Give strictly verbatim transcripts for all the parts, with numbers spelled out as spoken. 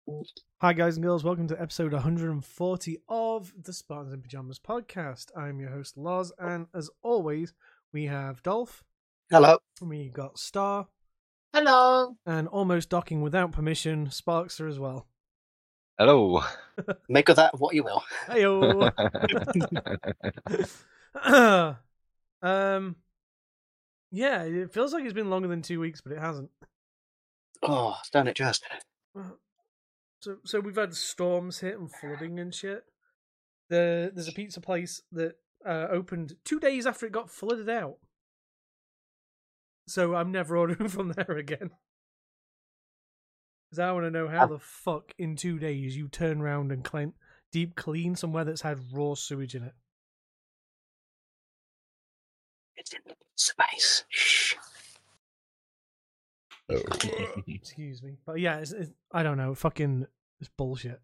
Hi, guys and girls. Welcome to episode one hundred forty of the Spartans in Pajamas podcast. I'm your host, Loz, and as always, we have Dolph. Hello. We got Star. Hello. And almost docking without permission, Sparkster as well. Hello. Make of that what you will. Heyo. um, yeah, it feels like it's been longer than two weeks, but it hasn't. Oh, don't it just? So, so we've had storms hit and flooding and shit. The there's a pizza place that uh, opened two days after it got flooded out. So I'm never ordering from there again. Because I want to know how the fuck in two days you turn around and clean, deep clean somewhere that's had raw sewage in it. It's in space. Shh. Oh. Excuse me, but yeah, it's, it's, I don't know. Fucking, it's bullshit.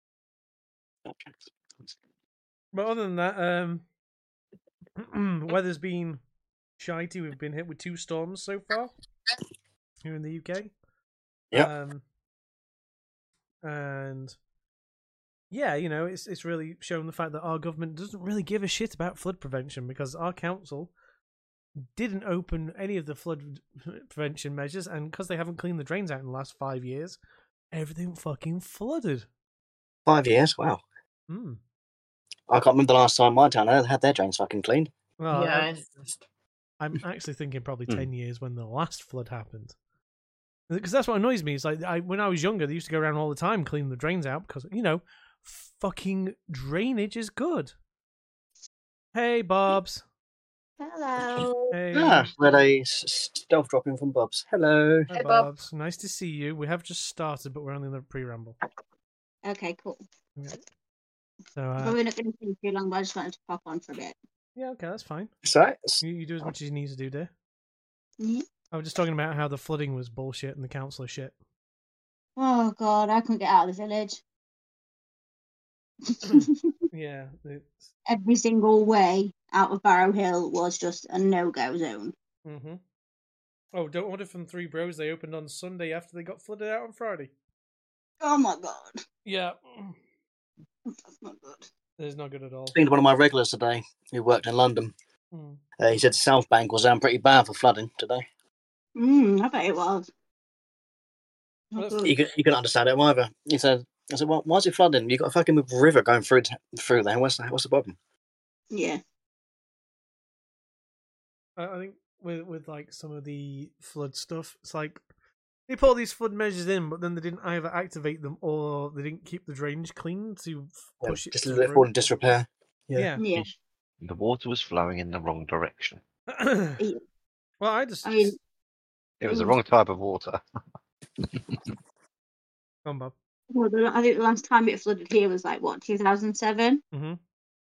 But other than that, um, weather's been shitey. We've been hit with two storms so far here in the U K. Yep. Um, and yeah, you know, it's it's really shown the fact that our government doesn't really give a shit about flood prevention, because our council didn't open any of the flood prevention measures, and because they haven't cleaned the drains out in the last five years, everything fucking flooded. Five years? Wow. Hmm. I can't remember the last time my town had their drains fucking cleaned. Well, yeah, I, it's just... I'm actually thinking probably Hmm. ten years when the last flood happened. Because that's what annoys me. It's like I, when I was younger, they used to go around all the time cleaning the drains out because, you know, fucking drainage is good. Hey, Bobs. Hello. Hey, Ah, we had a s- stealth drop in from Bob's. Hello. Hi, Hey, Bob. Bobs. Nice to see you. We have just started, but we're only in the pre-ramble. Okay, cool. Yeah. So, uh, Probably not going to take too long, but I just wanted to pop on for a bit. yeah, okay, that's fine. So, You, you do as much as you need to do, dear. Mhm. I was just talking about how the flooding was bullshit and the council is shit. Oh god, I couldn't get out of the village. Yeah. It's... Every single way out of Barrow Hill was just a no-go zone. Mm-hmm. Oh, don't order from Three Bros. They opened on Sunday after they got flooded out on Friday. Oh my god, Yeah. that's not good. It's not good at all. speaking to one of my regulars today who worked in London, Mm. uh, he said South Bank was um, pretty bad for flooding today. Mm, I bet it was. Not Well, good. You can you can understand it either. He said, I said, well, why is it flooding? You've got a fucking river going through t- through there. What's the, what's the problem? Yeah. I I think with with like some of the flood stuff, it's like they put all these flood measures in, but then they didn't either activate them or they didn't keep the drainage clean to Yeah, push it just through. let it fall in disrepair. Yeah. Yeah. The water was flowing in the wrong direction. Well, I just I mean, It was the Mm. wrong type of water. Come on, Bob. well, the- I think the last time it flooded here was like, what, two thousand seven? Mhm.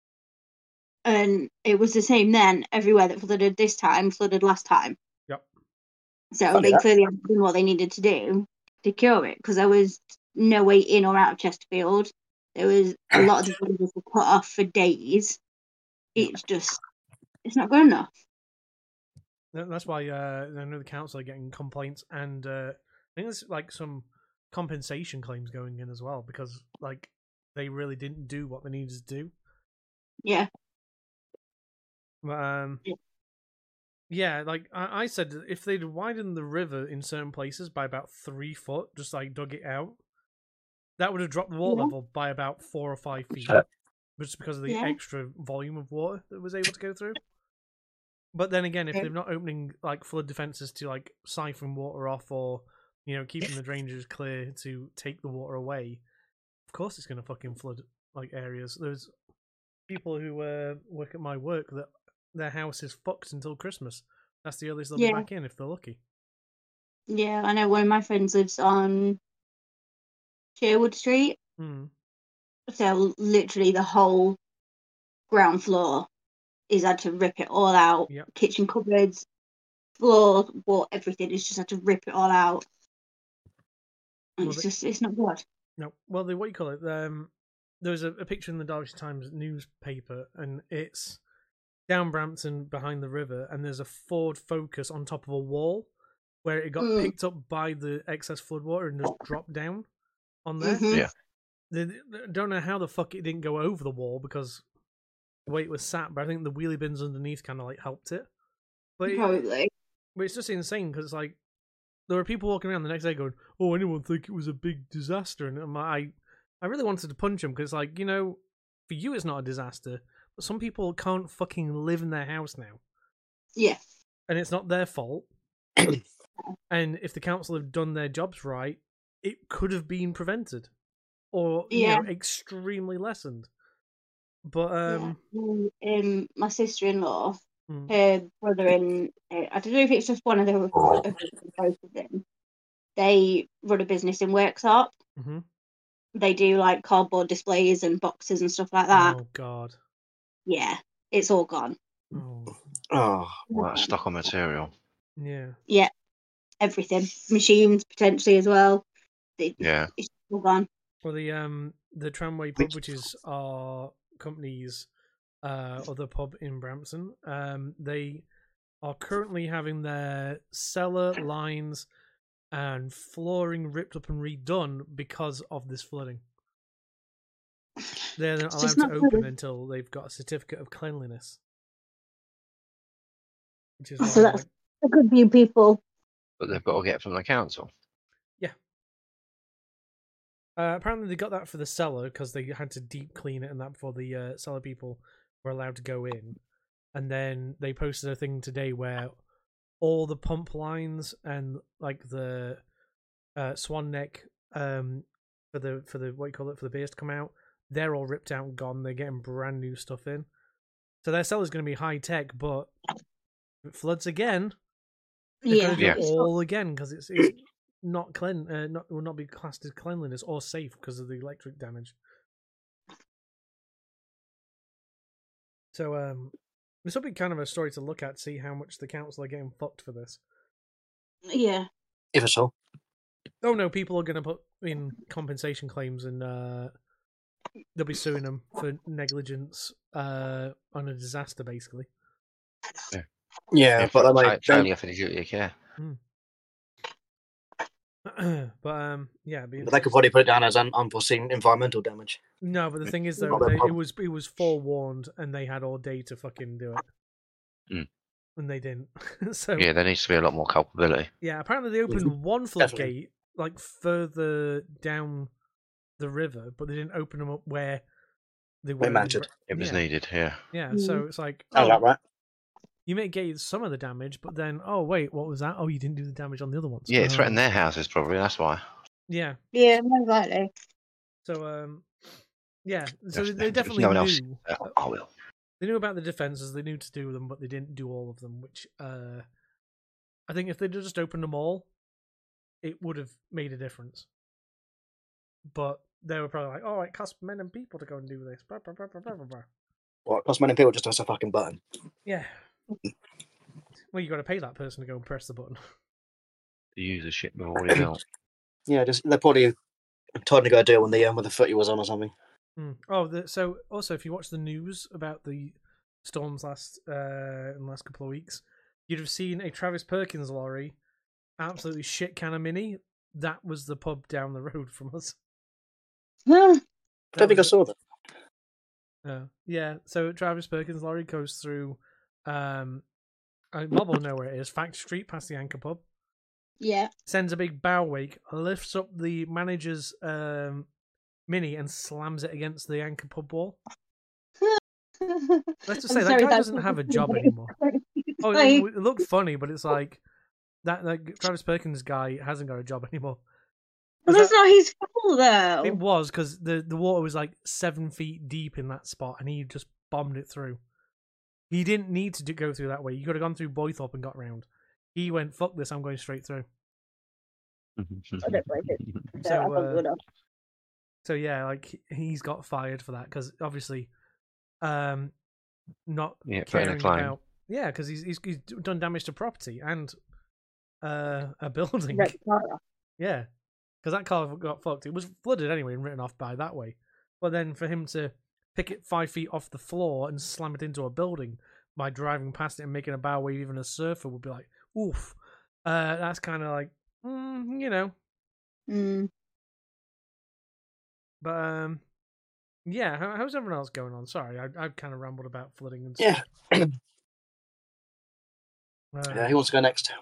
And it was the same then. Everywhere that flooded this time flooded last time. Yep. So Funny they that. clearly haven't done what they needed to do to cure it, because there was no way in or out of Chesterfield. There was a lot of the bridges were cut off for days. It's just, it's not good enough. That- That's why uh, I know the council are getting complaints, and uh, I think there's like some compensation claims going in as well, because like they really didn't do what they needed to do. Yeah. But, um, Yeah. yeah, like I, I said, that if they'd widened the river in certain places by about three foot, just like dug it out, that would have dropped the water Yeah. level by about four or five feet, Uh, just because of the Yeah. extra volume of water that was able to go through. But then again, if Yeah. they're not opening like flood defenses to like siphon water off, or you know keeping the drainages clear to take the water away, of course it's gonna fucking flood like areas. There's people who uh, work at my work that their house is fucked until Christmas. That's the earliest they'll Yeah. be back in if they're lucky. Yeah, I know one of my friends lives on Sherwood Street. Hmm. So literally the whole ground floor is had to rip it all out. Yep. Kitchen cupboards, floor, wall, everything is just had to rip it all out. And Well, it's the- just, it's not good. No, well, the, what you call it? Um, there was a, a picture in the Derbyshire Times newspaper, and it's down Brampton behind the river, and there's a Ford Focus on top of a wall where it got Mm. picked up by the excess floodwater and just dropped down. on there. Mhm. Yeah. They, they don't know how the fuck it didn't go over the wall because the way it was sat, but I think the wheelie bins underneath kind of like helped it. But, it, Probably. but it's just insane because like there were people walking around the next day going, "Oh, anyone think it was a big disaster?" And I'm like, I, I really wanted to punch him because like you know, for you it's not a disaster, but some people can't fucking live in their house now, Yeah. and it's not their fault. And if the council had done their jobs right, it could have been prevented, or Yeah. you know, extremely lessened. But um, yeah. Um, my sister-in-law, mm, her brother, and uh, I don't know if it's just one of the of both of them. They run a business in Worksop. mhm. They do like cardboard displays and boxes and stuff like that. Oh god, Yeah, it's all gone. oh Oh, All that stock on material. yeah. Yeah, everything, machines potentially as well. It- Yeah. It's all gone. Well, the um the Tramway pub, which is our company's uh other pub in Brampton, um, they are currently having their cellar lines and flooring ripped up and redone because of this flooding. They're not It's allowed just to not open good. until they've got a certificate of cleanliness, which is So why, that's like, a good few people. But they've got to get it from the council. Uh, apparently, they got that for the cellar because they had to deep clean it and that before the uh, cellar people were allowed to go in. And then they posted a thing today where all the pump lines and like the uh, swan neck um, for the for the what you call it for the beers to come out, they're all ripped out and gone. They're getting brand new stuff in. So their cellar's going to be high tech, but if it floods again, they're Yeah. going to do Yeah. it all again because it's, it's not clean, uh, not will not be classed as cleanliness or safe because of the electric damage. So um, this will be kind of a story to look at, see how much the council are getting fucked for this. Yeah. if at all. Oh no, people are going to put in compensation claims and uh, they'll be suing them for negligence uh, on a disaster, basically. Yeah, Yeah, but they fa- might. fa- failure for the duty of care. but um, yeah, it'd be But they could probably put it down as un- unforeseen environmental damage. no. But the thing is, though, Not their they, it problem. was it was forewarned, and they had all day to fucking do it, Mm. and they didn't. so Yeah, there needs to be a lot more culpability. yeah, apparently they opened one floodgate like further down the river, but they didn't open them up where they were. mattered. It was yeah. needed, yeah. Yeah, Mm. so it's like, Sounds oh, about right. you mitigated some of the damage, but then, oh wait, what was that? Oh, you didn't do the damage on the other ones. Yeah, it Oh. threatened their houses probably, that's why. Yeah. Yeah, most likely. So um, yeah. So If- they, if they definitely no one else, knew. uh, I will. They knew about the defenses. They knew to do them, but they didn't do all of them. Which uh, I think if they'd just opened them all, it would have made a difference. But they were probably like, "Oh, it costs men and people to go and do this." Blah, blah, blah, blah, blah, blah, blah. Well, it costs many people just to press a fucking button. Yeah. Well, you got to pay that person to go and press the button. The user ship we've already built. Yeah, just they're probably told to go do it when the um, when the footy was on or something. Hmm. Oh, the, so also if you watch the news about the storms last uh, in the last couple of weeks, you'd have seen a Travis Perkins lorry, absolutely shit can of mini. That was the pub down the road from us. I That don't think I was it. saw that. Oh, yeah. So Travis Perkins lorry goes through. Um, I Bob will know where it is. Fact Street past the Anchor Pub. Yeah. Sends a big bow wake, lifts up the manager's um, mini and slams it against the Anchor Pub wall. Let's just say I'm that sorry, guy that's doesn't have a really job funny. anymore. Oh, it, Like, it looked funny, but it's like that. Like Travis Perkins guy hasn't got a job anymore. well, that's not his fault, though. It was because the the water was like seven feet deep in that spot, and he just bombed it through. He didn't need to do, go through that way. You could have gone through Boythorpe and got round. He went, "Fuck this! I'm going straight through." I don't like it. So, So, I thought uh, good of. So yeah, like he's got fired for that because obviously, um, not Yeah, put in a caring claim. about yeah, because he's, he's he's done damage to property and uh a building. Red Clara. Yeah, because that car got fucked. It was flooded anyway and written off by that way. But then for him to pick it five feet off the floor and slam it into a building by driving past it and making a bow wave, even a surfer would be like, oof. Uh, that's kind of like, mm, you know. Mm. But um, yeah. How, how's everyone else going on? Sorry, I I kind of rambled about flooding and Yeah. stuff. Uh, Yeah, who wants to go next?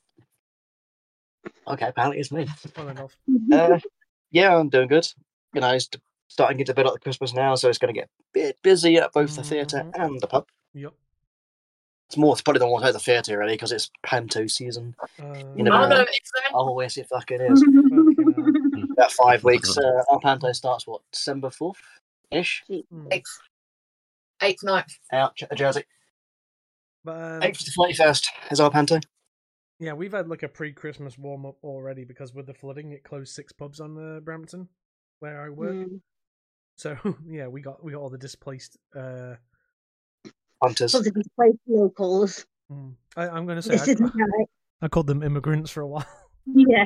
Okay, apparently it's me. well, then off. Uh, yeah, I'm doing good. You know, it's starting to get a bit up to Christmas now, so it's going to get a bit busy at both the theatre Mhm. and the pub. Yep. It's more, it's probably the one at the theatre, really, because it's Panto season. Uh, You never Oh know. no, it's then. Oh, yes, it fucking is. fucking About five weeks. Uh, our Panto starts, what, December fourth ish? hell. Hmm. Eighth, eighth, ninth. Out, J- Jersey. But um, eighth to thirty-first is our Panto. yeah, we've had like a pre-Christmas warm up already because with the flooding, it closed six pubs on uh, Brampton, where I work. Mm. So yeah, we got we got all the displaced. Uh, Hunters. Sort of displaced locals. mm, I, I'm going to say This I, isn't right. I called them immigrants for a while, Yeah.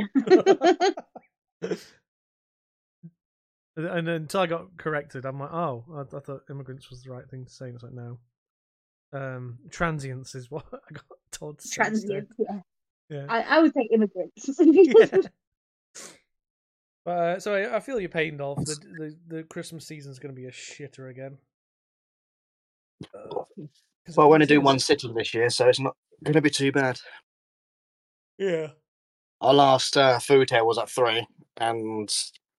and then until I got corrected, I'm like, oh, I, I thought immigrants was the right thing to say. And it's like, no, um, transients is what I got told to say instead. Transient. Yeah. Yeah. I, I would say immigrants. Yeah. But, uh, so I, I feel your pain, Dolph. The, the the Christmas season's going to be a shitter again. Uh, 'cause Well, we're going to it do is- one sitting this year, so it's not going to be too bad. Yeah. Our last uh, food here was at three, and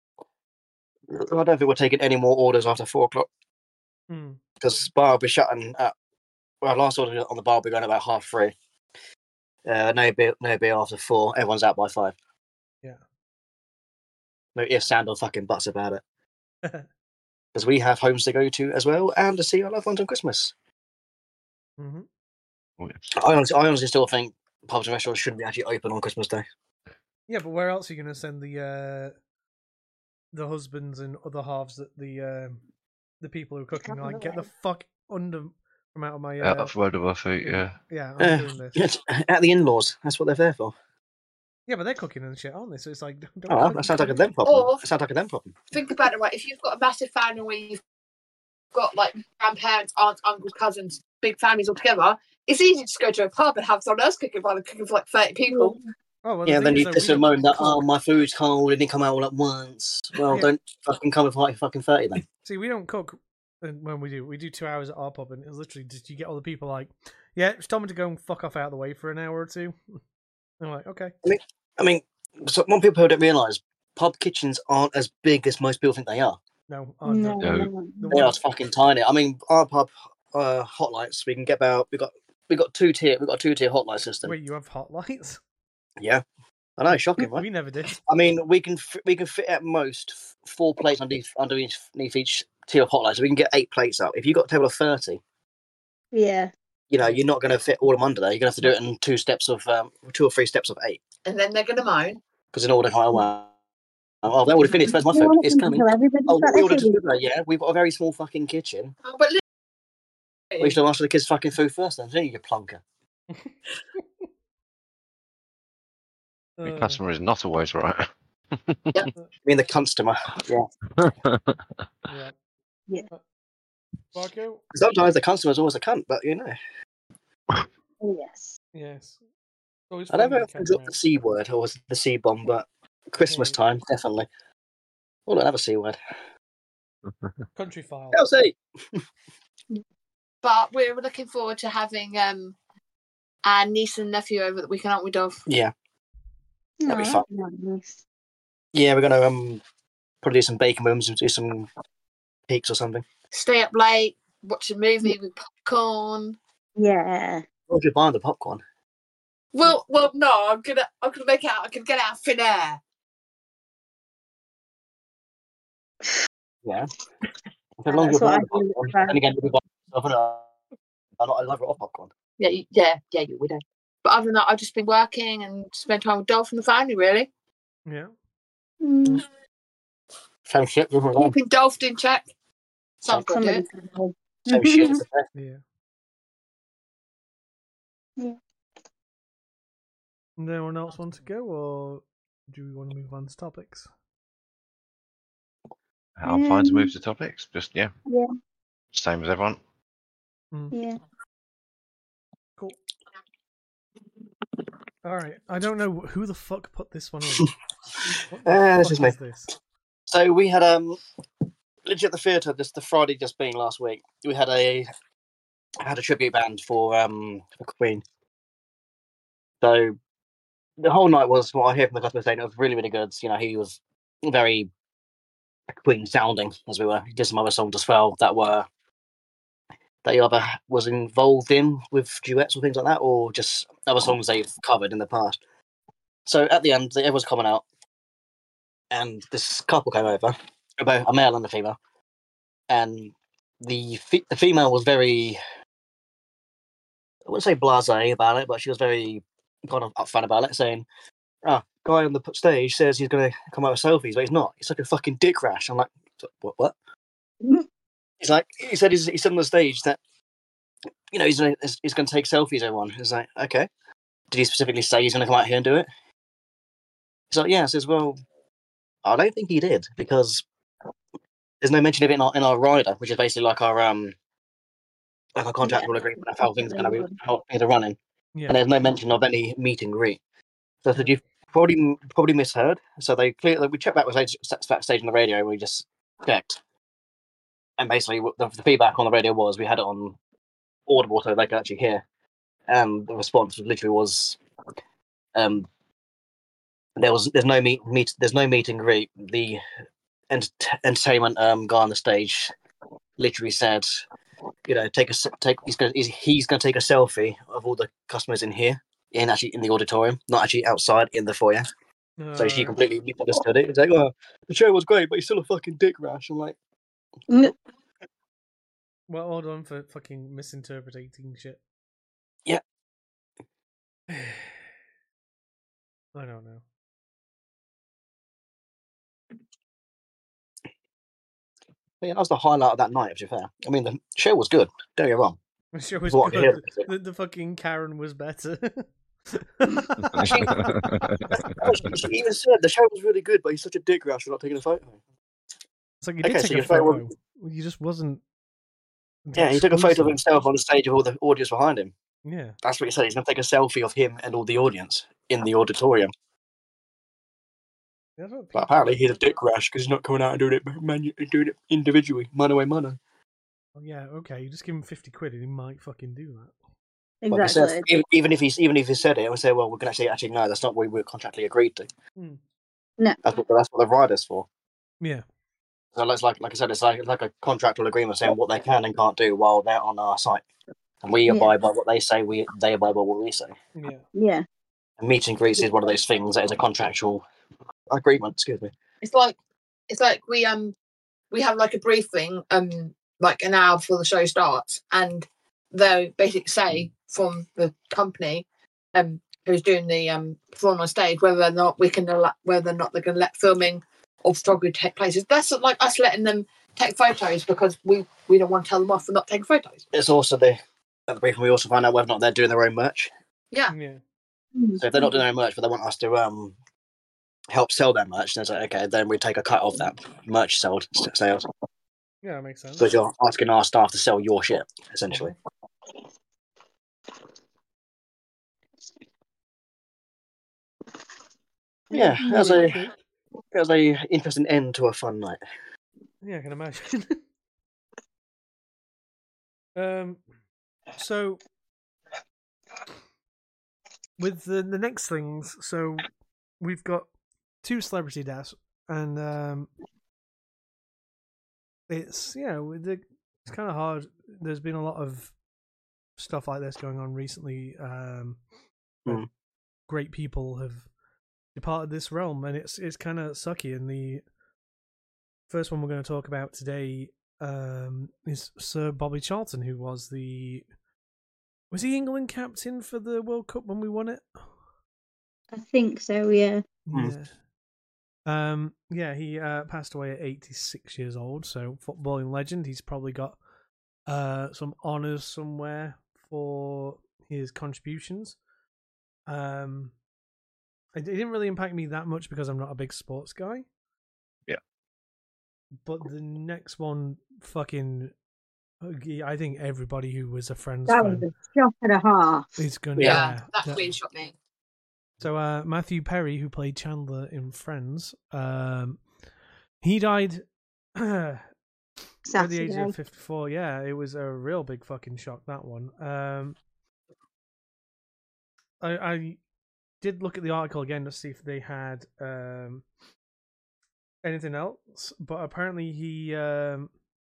I don't think we're taking any more orders after four o'clock Hmm. because bar will be shutting at. Well, last order on the bar will be going about half three. Uh, no beer, no beer after four. Everyone's out by five. Yeah. No if, sound, or fucking buts about it. Because we have homes to go to as well, and to see our loved ones on Christmas. hmm Oh, yes. I honestly, I honestly still think pubs and restaurants shouldn't be actually open on Christmas Day. Yeah, but where else are you going to send the uh, the husbands and other halves that the um, the people who are cooking are like, get the fuck under from out of my Out uh, of road of our feet, yeah. yeah, I'm Uh, doing this. It's at the in-laws. That's what they're there for. Yeah, but they're cooking and shit, aren't they? So it's like, don't Oh, well, fucking that sounds like a cook. them problem. Or- That sounds like a them problem. Think about it, right? If you've got a massive family where you've got like grandparents, aunts, uncles, cousins, big families all together, it's easy to just go to a pub and have someone else cooking rather than cooking for like thirty people. Oh, well, the Yeah, thing then is, you though, piss we and don't moan that, cook. oh, my food's cold, it didn't come out all at once. Well, Yeah. don't fucking come with like fucking thirty then. See, we don't cook and when we do. We do two hours at our pub, and it's literally just you get all the people like, yeah, it's time to go and fuck off out of the way for an hour or two. I'm like, okay. I mean, so one people don't realise, pub kitchens aren't as big as most people think they are. No, oh, No, no. No. no, The They one- are fucking tiny. I mean, our pub uh, hot lights, we can get about, we got we got two tier, we got a two tier hot light system. Wait, you have hot lights? Yeah, I know, shocking, right? We never did. I mean, we can f- we can fit at most f- four plates underneath underneath each tier of hot lights, so we can get eight plates up. If you have got a table of thirty, Yeah. you know, you're not going to fit all of them under there. You're going to have to do it in two steps of um, two or three steps of eight, And then they're going to moan. because in order, oh, well, oh, they already finished. Where's my food? It's coming. Everybody's Oh, got we their ordered food. food. Yeah, we've got a very small fucking kitchen. Oh, but look. We should have asked for the kids' fucking food first, then, didn't you, plonker? The Uh, customer is not always right. I mean, the customer. Yeah. yeah. Yeah. Uh, Marco? Sometimes the customer's always a cunt, but you know. Oh, yes. Yes. Always I don't fun know when if I you dropped catch the C word or was it the C bomb, but Christmas Yeah. time, definitely. Oh, don't have a C word. them. Country file. Chelsea! But we're looking forward to having um our niece and nephew over the weekend, aren't we, Dov? Yeah. That'd be No, fun. that's nice. Yeah, we're going to um probably do some bacon rooms and do some peaks or something. Stay up late, watch a movie with popcorn. Yeah. Or just buy the popcorn. Well, well, no, I'm gonna, I'm gonna make out. I can get out of thin air. Yeah. As long as That's you're what buying I do. popcorn. And again, we buy stuff, and uh, I'm not a lover of popcorn. Yeah, you- yeah, yeah, you would. But other than that, I've just been working and spent time with Dolph and the family. Really, Yeah. Mm, Same shit, different time. keeping Dolph in check. Sounds good. somebody Yeah? can help. Same shit. as the best. Yeah. Yeah. Does anyone else want to go, or do we want to move on to topics? I'm fine to move to topics. Just, yeah. Yeah. Same as everyone. Yeah. Cool. All right. I don't know who the fuck put this one in. What the Uh, this fuck is me. this? So we had um legit at the theatre this the Friday just being last week. We had a had a tribute band for um for Queen. So the whole night was what I hear from the customer saying it was really really good. You know, he was very Queen sounding as we were. He did some other songs as well that were that he either was involved in with duets or things like that, or just other songs they've covered in the past. So at the end, everyone's coming out, and this couple came over, about a male and a female, and the fe- the female was very, I wouldn't say blasé about it, but she was very kind of upfront about it, saying, "Ah, guy on the p- stage says he's going to come out with selfies, but he's not. He's like a fucking dick rash." I'm like, "What? What?" He's like, he said he's, he said on the stage that, you know, he's gonna, he's going to take selfies. Everyone is like, okay. Did he specifically say he's going to come out here and do it? He's like, yeah. I says, well, I don't think he did, because there's no mention of it in our, in our rider, which is basically like our um like our contractual Yeah. agreement of how things are going to be, how things are running. Yeah. And there's no mention of any meet and greet. So I said, you've probably probably misheard. So they clearly we checked back with backstage on the radio. We just checked, and basically the, the feedback on the radio was we had it on audible so they could actually hear, and the response literally was, um, there was there's no meet meet there's no meet and greet. The ent- entertainment um guy on the stage literally said, you know, take a s- take he's gonna he's, he's gonna take a selfie of all the customers in here, in actually in the auditorium, not actually outside in the foyer. So she Uh, completely misunderstood it. It's like, oh, the show was great, but he's still a fucking dick rash. I'm like, Mm. well, hold on for fucking misinterpreting shit. Yeah. I don't know. But yeah, that was the highlight of that night, to be fair. I mean, the show was good. Don't get me wrong. The show was What I hear good. is it- The, the fucking Karen was better. Actually, actually, she even said the show was really good, but he's such a dick rash for not taking a photo. It's like you Okay, did so take a your photo photo. You just wasn't. Yeah, he took a photo of exclusive. himself on the stage of all the audience behind him. Yeah. That's what he said. He's going to take a selfie of him and all the audience in the auditorium. That's what But people- apparently he's a dick rash because he's not coming out and doing it, manu- doing it individually, mano a mano. Oh, yeah, okay. You just give him fifty quid and he might fucking do that. Like I said, Exactly. even, even if he's even if he said it, I would say, well, we're going to say actually no, that's not what we were contractually agreed to. Hmm. No. That's what that's what the rider's for. Yeah. So it's like like I said, it's like it's like a contractual agreement saying what they can and can't do while they're on our site, and we Yeah. abide by what they say. We they abide by what we say. Yeah. Yeah. And meet and greets is one of those things that is a contractual agreement. Excuse me. It's like it's like we um we have like a briefing um like an hour before the show starts, and they basically say from the company um who's doing the um performing on stage whether or not we can allow, whether or not they're going to let filming or photography take place. That's like us letting them take photos because we we don't want to tell them off for not taking photos. It's also the at the briefing we also find out whether or not they're doing their own merch. Yeah. Yeah. So if they're not doing their own merch, but they want us to um help sell their merch, then it's like okay, then we take a cut of that merch sold sales Yeah, that makes sense. because you're asking our staff to sell your shit essentially. Yeah, that was a Okay. that was a interesting end to a fun night. Yeah, I can imagine. um, so with the the next things, so we've got two celebrity deaths, and um, it's yeah, with the, it's kind of hard. There's been a lot of stuff like this going on recently. Um, where Mm. great people have departed this realm, and it's it's kind of sucky. And the first one we're going to talk about today um, is Sir Bobby Charlton, who was the was he England captain for the World Cup when we won it? I think so. Yeah. Hmm. Yeah. Um. Yeah. He uh, passed away at eighty-six years old. So footballing legend. He's probably got uh some honors somewhere for his contributions. Um. It didn't really impact me that much because I'm not a big sports guy. Yeah. But the next one, fucking, I think everybody who was a Friends That was fan a shock and a half. is gonna. Yeah, Yeah, that that- really shocked me. So uh, Matthew Perry, who played Chandler in Friends, um, He died at the age Saturday. of fifty-four. Yeah, it was a real big fucking shock, that one. Um, I, I did look at the article again to see if they had um, anything else, but apparently he um,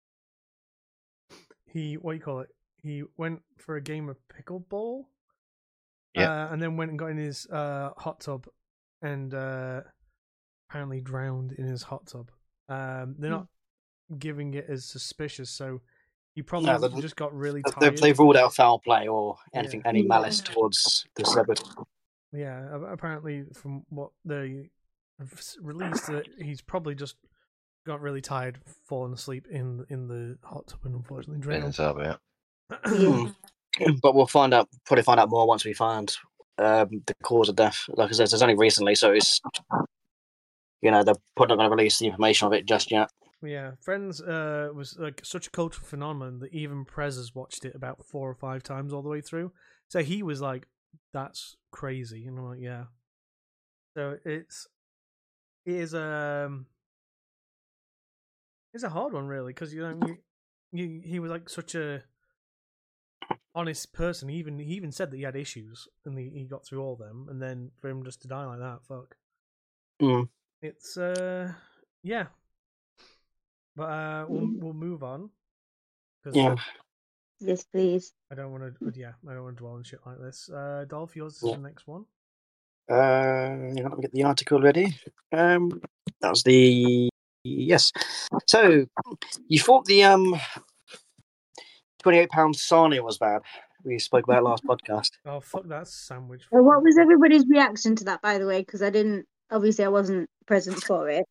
he what do you call it? He went for a game of pickleball, Yeah. uh, and then went and got in his uh, hot tub, and uh, apparently drowned in his hot tub. Um, they're not giving it as suspicious, so he probably No, they- just got really They've, tired. they've ruled out foul play or anything, Yeah. any Yeah. malice towards the celebrity. Yeah, a- apparently from what they have s- released, that he's probably just got really tired, fallen asleep in in the hot tub, and unfortunately Been drowned. up, yeah. Yeah. But we'll find out, probably find out more once we find um, the cause of death. Like I said, it's only recently, so it's, you know, they're probably not going to release the information of it just yet. Yeah, Friends uh, was like such a cultural phenomenon that even Prez has watched it about four or five times all the way through. So he was like, "That's crazy," and I'm like, "Yeah." So it's it is um it's a hard one really, because you know you, you he was like such a honest person. He even he even said that he had issues and he, he got through all of them, and then for him just to die like that, fuck. Mm. It's uh yeah. But uh, we'll we'll move on. 'Cause Yeah. Yes, please. I don't want to. Yeah, I don't want to dwell on shit like this. Uh, Dolph, yours is Yeah. the next one. Uh, hang on, let me get the article ready. Um, that was the yes. So you thought the um twenty-eight pound sarnia was bad? We spoke about it last podcast. Oh fuck that sandwich. Well, what was everybody's reaction to that, by the way? Because I didn't, obviously, I wasn't present for it.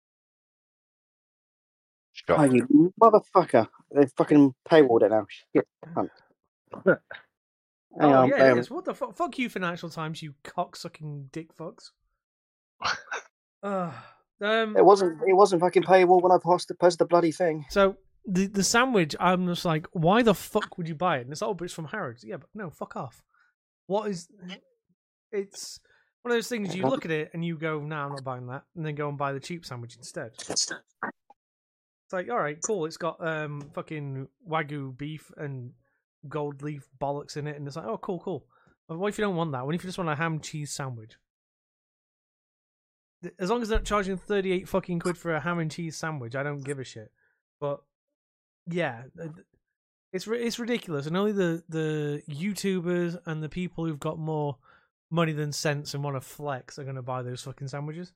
Oh, Shocked. you motherfucker! They fucking paywalled it now. Shit. cunt. Hang Oh on, yeah, bear it with- is. What the fuck? Fuck you, Financial Times, you cocksucking dick fucks. Uh, um. It wasn't. It wasn't fucking paywall when I posted posted the bloody thing. So the the sandwich, I'm just like, why the fuck would you buy it? And it's oh, but it's from Harrods. Yeah, but no, fuck off. What is? It's one of those things. You look at it and you go, "Nah, I'm not buying that," and then go and buy the cheap sandwich instead. It's like, all right, cool. It's got um fucking wagyu beef and gold leaf bollocks in it, and it's like, oh, cool, cool. But what if you don't want that? What if you just want a ham cheese sandwich? As long as they're not charging thirty-eight fucking quid for a ham and cheese sandwich, I don't give a shit. But yeah, it's it's ridiculous, and only the the YouTubers and the people who've got more money than sense and want to flex are going to buy those fucking sandwiches.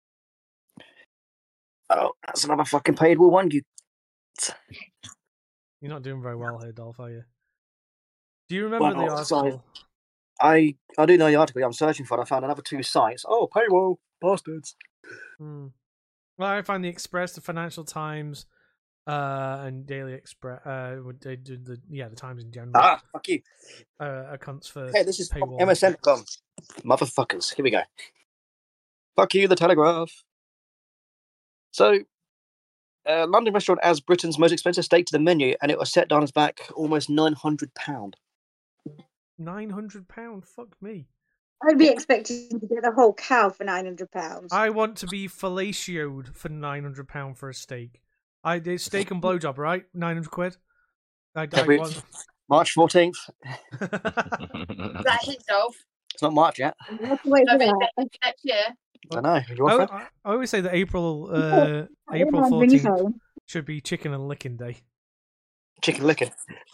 Oh, that's another fucking paywall one. You. You're not doing very well here, Dolph, are you? Do you remember the Well, article? sorry. I I do know the article. I'm searching for it. I found another two sites. Oh, paywall bastards. Hmm. Well, I find the Express, the Financial Times, uh, and Daily Express. Uh, would they do the yeah the Times in general? Ah, fuck you. Uh, accounts for Hey, this is from paywall. M S N dot com. Motherfuckers. Here we go. Fuck you, the Telegraph. So, uh, London restaurant adds Britain's most expensive steak to the menu, and it was set down as back almost nine hundred pound. Nine hundred pound. Fuck me. I'd be expecting to get the whole cow for nine hundred pounds. I want to be fellatioed for nine hundred pound for a steak. I did steak and blowjob, right? Nine hundred quid. I, I Every- want. March fourteenth. That hits off. It's not March yet. You have to wait So for maybe that. next year. I know. You I, want that? I, I always say that April uh, April Everyone bring it fourteenth home. should be chicken and licking day. Chicken licking.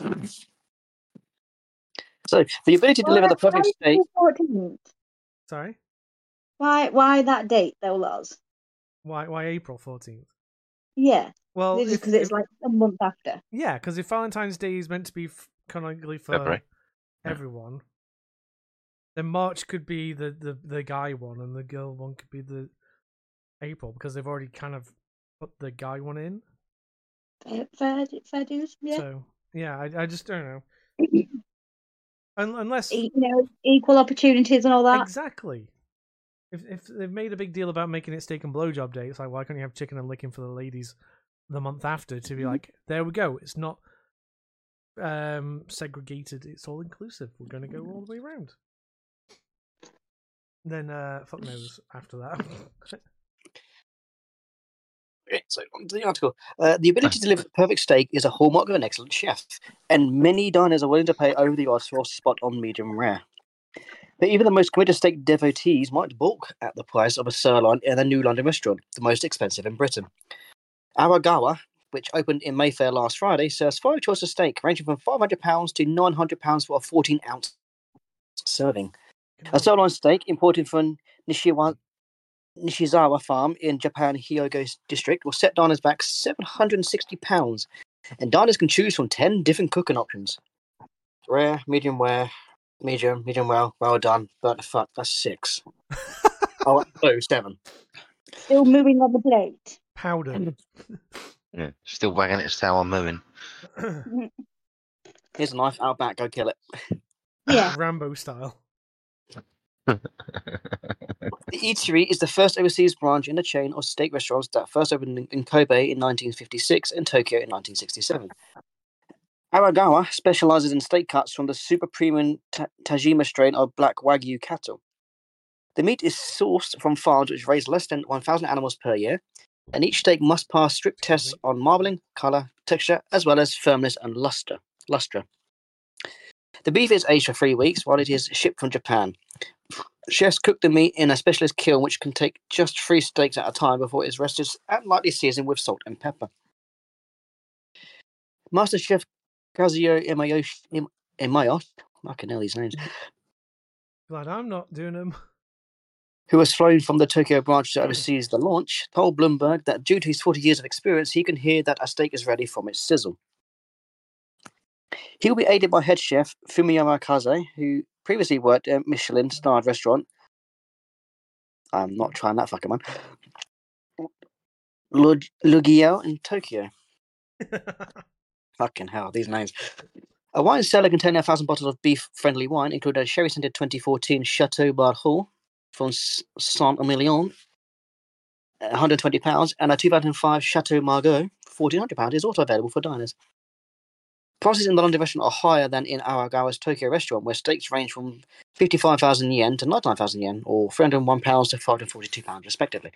So, the ability to deliver the Why- perfect why steak. April fourteenth? Sorry, Why, why that date though, Loz? why why April fourteenth? Yeah, Well, just if, because it's if- like a month after. yeah, because if Valentine's Day is meant to be f- canonically for February. Yeah. everyone, then March could be the, the, the guy one, and the girl one could be the April, because they've already kind of put the guy one in. Fair, fair, fair dues, yeah. So yeah, I I just don't know. Un- unless E- you know, equal opportunities and all that. exactly, if if they've made a big deal about making it steak and blowjob day, it's like, why can't you have chicken and licking for the ladies the month after to be Mhm. like, there we go, it's not um segregated, it's all inclusive, we're going to go all the way around. Then uh fuck knows after that. Okay, so on to the article. Uh, the ability to deliver the perfect steak is a hallmark of an excellent chef, and many diners are willing to pay over the odds for a spot on medium rare. But even the most committed steak devotees might balk at the price of a sirloin in a new London restaurant, the most expensive in Britain. Aragawa, which opened in Mayfair last Friday, serves five choices of steak, ranging from five hundred pounds to nine hundred pounds for a fourteen ounce serving. A sirloin steak imported from Nishiwa, Nishizawa Farm in Japan Hyogo District will set diners back seven hundred sixty pounds, and diners can choose from ten different cooking options. Rare, medium rare, medium, medium well, well done, but the fuck, that's six. Oh, blue, seven. Still moving on the plate. Powder. Yeah, still wagging its tail on mooing. Here's a knife, out back, go kill it. Yeah. Rambo style. The eatery is the first overseas branch in a chain of steak restaurants that first opened in, in Kobe in nineteen fifty-six and Tokyo in nineteen sixty-seven. Aragawa specializes in steak cuts from the super premium Ta- Tajima strain of black Wagyu cattle. The meat is sourced from farms which raise less than one thousand animals per year, and each steak must pass strict tests on marbling, color, texture, as well as firmness and luster. Lustre. The beef is aged for three weeks while it is shipped from Japan. Chefs cook the meat in a specialist kiln which can take just three steaks at a time before it is rested and lightly seasoned with salt and pepper. Master Chef Kazuyo Imayoshi, Im- Imayoshi, I can know these names, Glad I'm not doing them. who was flown from the Tokyo branch to oversees the launch, told Bloomberg that due to his forty years of experience, he can hear that a steak is ready from its sizzle. He will be aided by head chef Fumiyama Kaze, who previously worked at a Michelin-starred restaurant. I'm not trying that fucking one. Lug- Lugio in Tokyo. Fucking hell, these names. A wine cellar containing a thousand bottles of beef-friendly wine, including a sherry-scented twenty fourteen Chateau Barhol from Saint-Emilion, one hundred twenty pounds, and a two thousand five Chateau Margaux, fourteen hundred pounds, is also available for diners. Prices in the London restaurant are higher than in Aragawa's Tokyo restaurant, where steaks range from fifty-five thousand yen to ninety-nine thousand yen, or three hundred one pounds to five hundred forty-two pounds, respectively.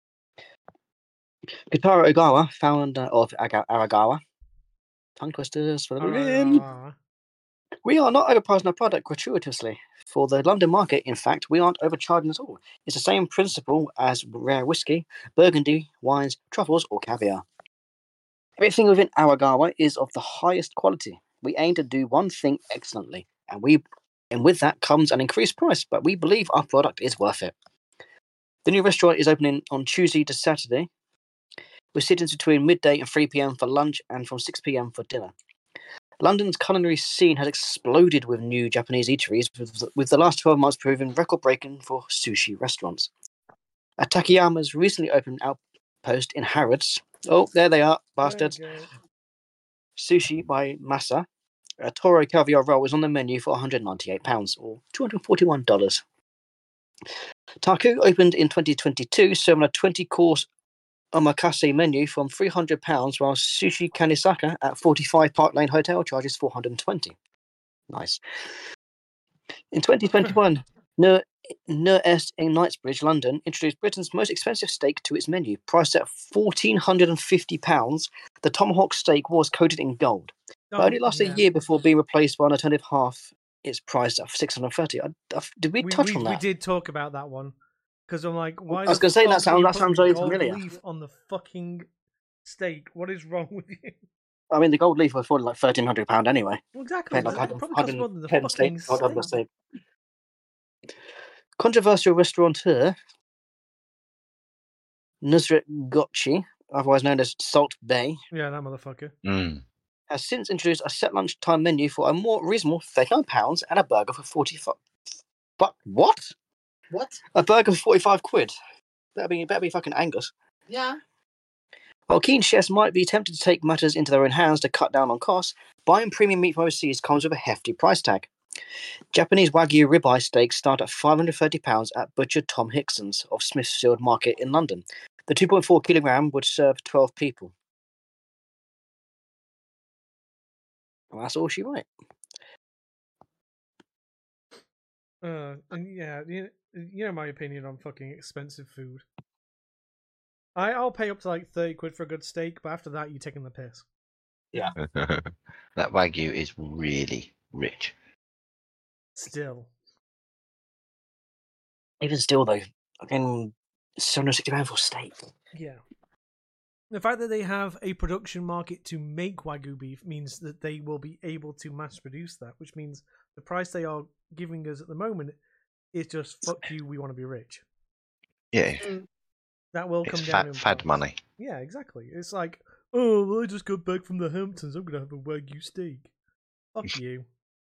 Kitaro Ogawa, founder of Aragawa, tongue twisters for the win. We are not overpricing our product gratuitously. For the London market, in fact, we aren't overcharging at all. It's the same principle as rare whiskey, burgundy, wines, truffles, or caviar. Everything within Aragawa is of the highest quality. We aim to do one thing excellently, and we, and with that comes an increased price, but we believe our product is worth it. The new restaurant is opening on Tuesday to Saturday, with sittings between midday and three p.m. for lunch and from six p.m. for dinner. London's culinary scene has exploded with new Japanese eateries, with, with the last twelve months proving record-breaking for sushi restaurants. A Takayama's recently opened outpost in Harrods. Oh, there they are, bastards. Sushi by Masa. A Toro caviar roll is on the menu for one hundred ninety-eight pounds, or two hundred forty-one dollars. Taku opened in twenty twenty-two, serving a twenty-course omakase menu from three hundred pounds, while Sushi Kanisaka at forty-five Park Lane Hotel charges four hundred twenty. Nice. In twenty twenty-one, Nur Nur Est in Knightsbridge, London, introduced Britain's most expensive steak to its menu. Priced at one thousand four hundred fifty pounds, the tomahawk steak was coated in gold. Oh, but only lasted yeah. a year before being replaced by an alternative half its price at six hundred thirty. I, I, did we, We, touch we, on we that? did talk about that one. Because I'm like, why I was the gonna say, that fuck sounds- are you that putting sounds very gold familiar. leaf on the fucking steak? What is wrong with you? I mean, the gold leaf was probably like thirteen hundred pounds anyway. Well, exactly. Paid like That probably costs more than the ten fucking steak, one hundred steak. steak. Controversial restaurateur Nusret Gotchi, otherwise known as Salt Bay, Yeah, that motherfucker. Mm. has since introduced a set lunchtime menu for a more reasonable thirty-nine pounds and a burger for forty-five. But what? What? A burger for forty-five quid? That'd be better be fucking Angus. Yeah. While keen chefs might be tempted to take matters into their own hands to cut down on costs, buying premium meat from overseas comes with a hefty price tag. Japanese Wagyu ribeye steaks start at five hundred thirty pounds at butcher Tom Hickson's of Smithfield Market in London. The two point four kilogram would serve twelve people. Well, that's all she wrote. Uh, and yeah, you, you know my opinion on fucking expensive food. I, I'll pay up to like thirty quid for a good steak, but after that, you're taking the piss. That Wagyu is really rich. Still. Even still, though, again, seven hundred sixty pounds for steak. Yeah. The fact that they have a production market to make Wagyu beef means that they will be able to mass produce that, which means the price they are giving us at the moment is just fuck you, we want to be rich. Yeah, That will come it's down fat, in fad price. money. Yeah, exactly. It's like, oh, well, I just got back from the Hamptons. I'm gonna have a Wagyu steak. Fuck you.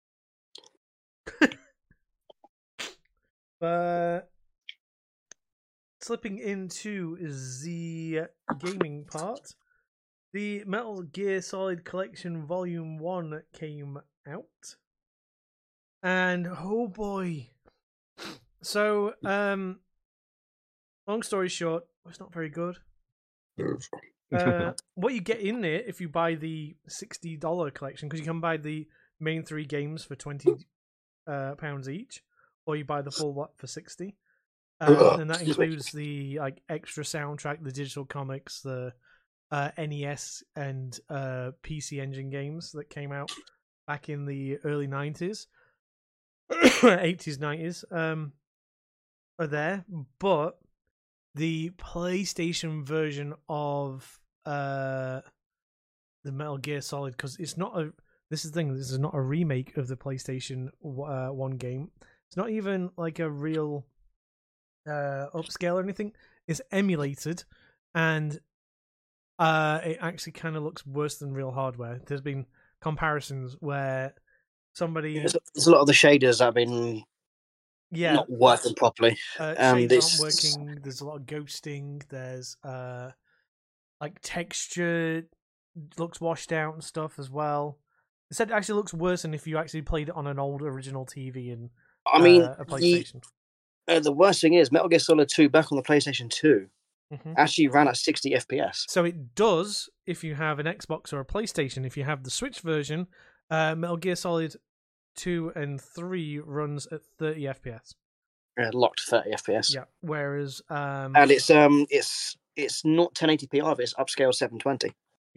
uh, slipping into the gaming part, the Metal Gear Solid Collection Volume One came out, and oh boy. So, um, long story short, it's not very good. Uh, what you get in it if you buy the sixty dollar collection, because you can buy the main three games for twenty uh, pounds each, or you buy the full lot for sixty, um, and that includes the like extra soundtrack, the digital comics, the uh, N E S and uh, P C Engine games that came out back in the early nineties, eighties, nineties, um, are there, but the PlayStation version of uh, the Metal Gear Solid, because it's not a. This is the thing. This is not a remake of the PlayStation uh, One game. It's not even like a real uh, upscale or anything. It's emulated, and uh, it actually kind of looks worse than real hardware. There's been comparisons where somebody, There's, there's a lot of the shaders that have been yeah, not working properly. uh, and shades it's- aren't working. There's a lot of ghosting. There's uh, like texture looks washed out and stuff as well. It said it actually looks worse than if you actually played it on an old original T V and I mean, uh, a the, PlayStation. uh, the worst thing is Metal Gear Solid two back on the PlayStation two Mhm. actually ran at sixty F P S. So it does if you have an Xbox or a PlayStation. If you have the Switch version, uh, Metal Gear Solid two and three runs at thirty F P S. Uh, locked thirty F P S. Yeah. Whereas, um, And it's um it's it's not ten eighty p either, it's upscale seven twenty.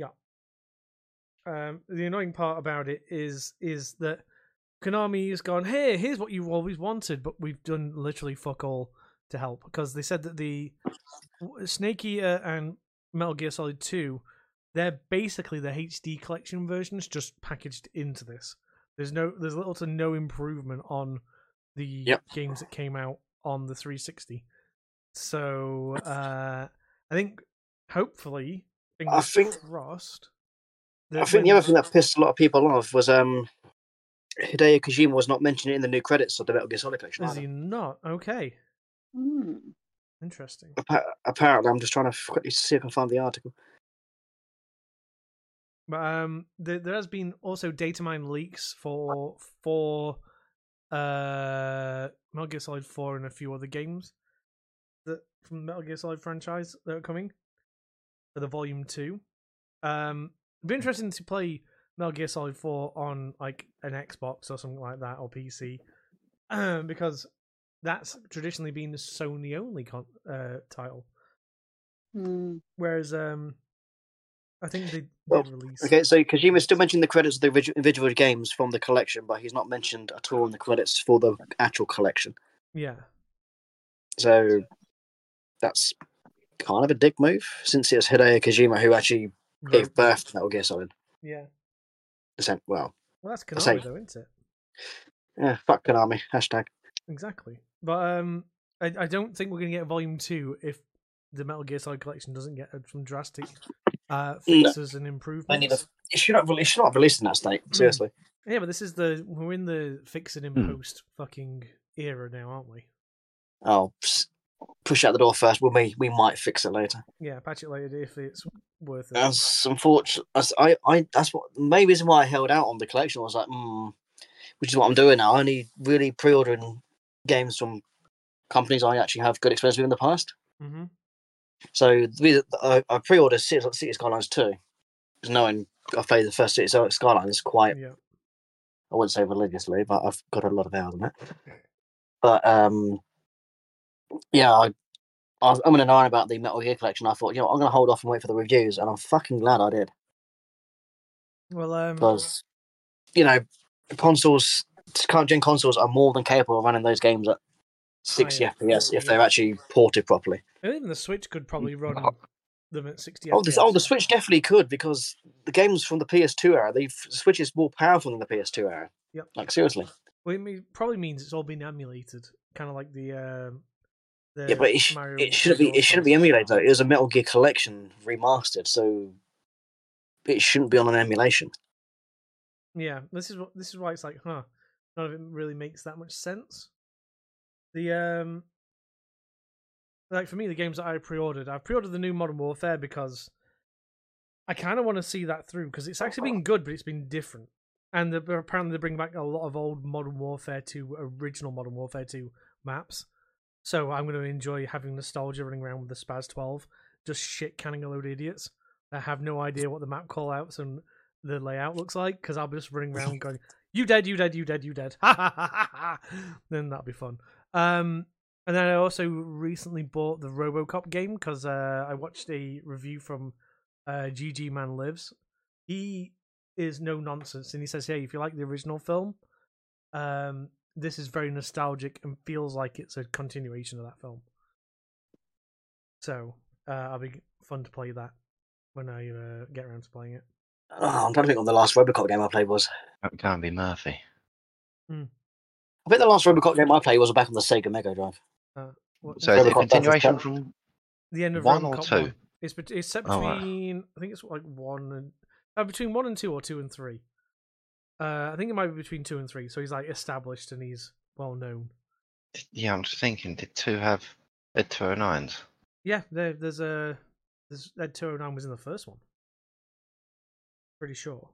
um, the annoying part about it is is that Konami has gone, hey, here's what you always wanted, but we've done literally fuck all to help, because they said that the Snake Eater and Metal Gear Solid two, they're basically the H D collection versions just packaged into this. There's no, there's little to no improvement on the Yep. games that came out on the three sixty. So uh, I think hopefully, fingers think- crossed. I that think the when- other thing that pissed a lot of people off was um Hideo Kojima was not mentioned in the new credits of the Metal Gear Solid collection. Is either. he not? Okay. Hmm. Interesting. Appa- Apparently, I'm just trying to quickly see if I can find the article. But um, there, there has been also data mine leaks for for uh Metal Gear Solid four and a few other games that from the Metal Gear Solid franchise that are coming for the Volume Two. Um, it'd be interesting to play Metal Gear Solid four on like an Xbox or something like that, or P C, um, because that's traditionally been the Sony only con- uh, title. Hmm. Whereas um, I think they Well, did release. Okay, so Kojima still mentioned the credits of the origi- individual games from the collection, but he's not mentioned at all in the credits for the actual collection. Yeah. So that's kind of a dick move, since it was Hideo Kojima who actually gave Wrote- birth to Metal Gear Solid. Yeah. Percent well, Well, that's I say- Konami, though, isn't it? yeah, fuck Konami. Hashtag. Exactly. But um, I, I don't think we're going to get Volume two if the Metal Gear Solid collection doesn't get some drastic uh, fixes and They improvements. need a. It should not. It should not have released in that state. Seriously. Yeah, but this is the we're in the fix it in Hmm. post fucking era now, aren't we? Oh, psst, push out the door first. We may. We might fix it later. Yeah, patch it later if it's worth it. That's unfortunate. That's, I. I. That's what. The main reason why I held out on the collection was like, hmm, which is what I'm doing now. I only really pre-ordering games from companies I actually have good experience with in the past. hmm So the- I, I pre-ordered City, City Skylines two, because knowing I've played the first City Skylines quite, Yeah. I wouldn't say religiously, but I've got a lot of hours on it. But um, yeah, I I was umming and ahhing about the Metal Gear Collection. I thought, you know, I'm going to hold off and wait for the reviews, and I'm fucking glad I did. Well, um, because you know, consoles, current gen consoles are more than capable of running those games at sixty Oh, yeah. F P S if Yeah. they're actually ported properly. and even the Switch could probably run them at sixty Oh, F P S. the, oh, the Switch definitely could, because the games from the P S two era, the Switch is more powerful than the P S two era. Yep. Like, seriously. Well, it mean, probably means it's all been emulated, kind of like the. Um, the Yeah, but it, sh- Mario it shouldn't be. It shouldn't be All-Stars. emulated though. It was a Metal Gear Collection remastered, so it shouldn't be on an emulation. Yeah, this is what this is why it's like, huh? None of it really makes that much sense. The um, like for me, the games that I pre-ordered, I pre-ordered the new Modern Warfare because I kind of want to see that through, because it's actually been good, but it's been different. And the, apparently they bring back a lot of old Modern Warfare two, original Modern Warfare two maps. So I'm going to enjoy having nostalgia running around with the Spaz twelve, just shit canning a load of idiots that have no idea what the map callouts and the layout looks like, because I'll be just running around going, you dead, you dead, you dead, you dead. Ha ha ha ha ha. Then that'll be fun. Um, and then I also recently bought the RoboCop game, because uh, I watched a review from uh, G G Man Lives. He is no nonsense, and he says, hey, if you like the original film, um, this is very nostalgic and feels like it's a continuation of that film. So uh, I'll be fun to play that when I uh, get around to playing it. Oh, I'm trying to think what the last RoboCop game I played was. That can't be Murphy. Hmm. I think the last RoboCop game I played was back on the Sega Mega Drive. Uh, what, So is it a RoboCop continuation versus from the end of one or RoboCop two? one. It's, bet- it's set Oh, right. between, I think it's like one and uh, between one and two, or two and three. Uh, I think it might be between two and three. So he's like established and he's well known. Yeah, I'm just thinking, did two have Ed two oh nines? Yeah, there, there's a there's Ed two oh nine was in the first one. Pretty sure.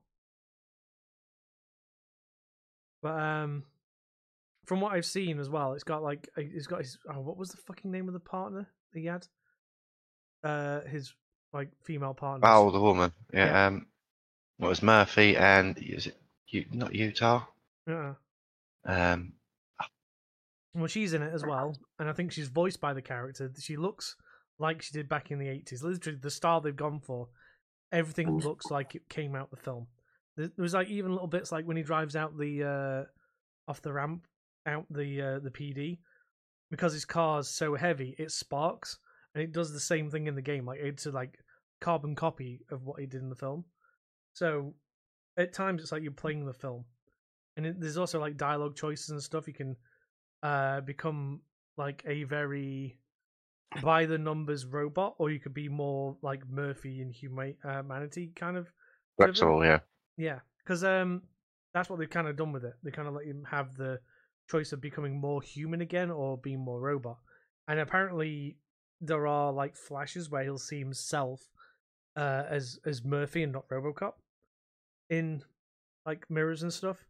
But um, from what I've seen as well, it's got like it's got his oh, what was the fucking name of the partner that he had? Uh, his like female partner. Oh, the woman. Yeah. Yeah. Um, what was Murphy and is it you? Not Utah. Yeah. Um, Well, she's in it as well, and I think she's voiced by the character. She looks like she did back in the eighties. Literally, the style they've gone for, everything looks like it came out the film. There was like even little bits like when he drives out the uh, off the ramp, out the uh, the P D, because his car's so heavy, it sparks, and it does the same thing in the game. Like it's a like carbon copy of what he did in the film. So at times it's like you're playing the film, and it, there's also like dialogue choices and stuff. You can uh, become like a very by the numbers robot, or you could be more like Murphy in huma- uh, humanity kind of. that's all. Yeah. Yeah, because um, that's what they've kind of done with it. They kind of let him have the choice of becoming more human again or being more robot. And apparently, there are like flashes where he'll see himself uh, as as Murphy and not RoboCop in like mirrors and stuff.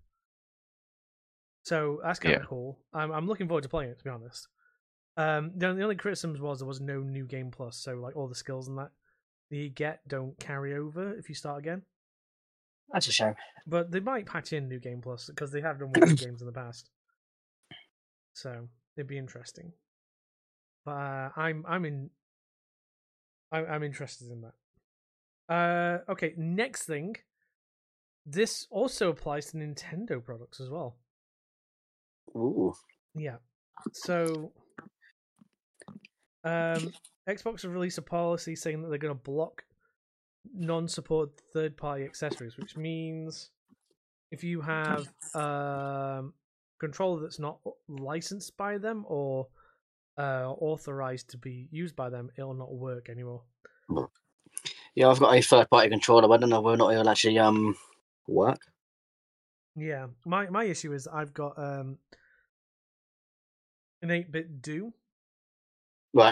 So that's kind of Yeah. cool. I'm I'm looking forward to playing it, to be honest. Um, the, the only criticisms was there was no new game plus, so like all the skills and that that you get don't carry over if you start again. That's a shame. But they might patch in New Game Plus because they have done with new games in the past. So it'd be interesting. But uh, I'm I'm in. I'm I'm interested in that. Uh, okay. Next thing. This also applies to Nintendo products as well. Ooh. Yeah. So, um, Xbox have released a policy saying that they're going to block non-support third-party accessories, which means if you have um controller that's not licensed by them or uh authorized to be used by them, it'll not work anymore. Yeah, I've got a third party controller, but I don't know whether or not it'll actually um work. Yeah, my my issue is I've got um an eight-bit Do Right.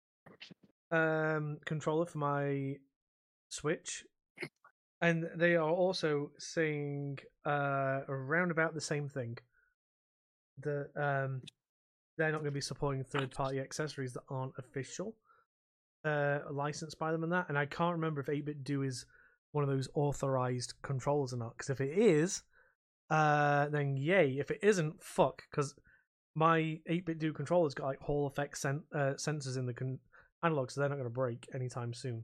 um controller for my Switch, and they are also saying uh around about the same thing, that um they're not going to be supporting third-party accessories that aren't official, uh, licensed by them and that. And I can't remember if eight-bit Do is one of those authorized controllers or not. Because if it is, uh, then yay. If it isn't, fuck. Because my eight-bit Do controller's got like Hall effect sen- uh, sensors in the con- analog, so they're not going to break anytime soon.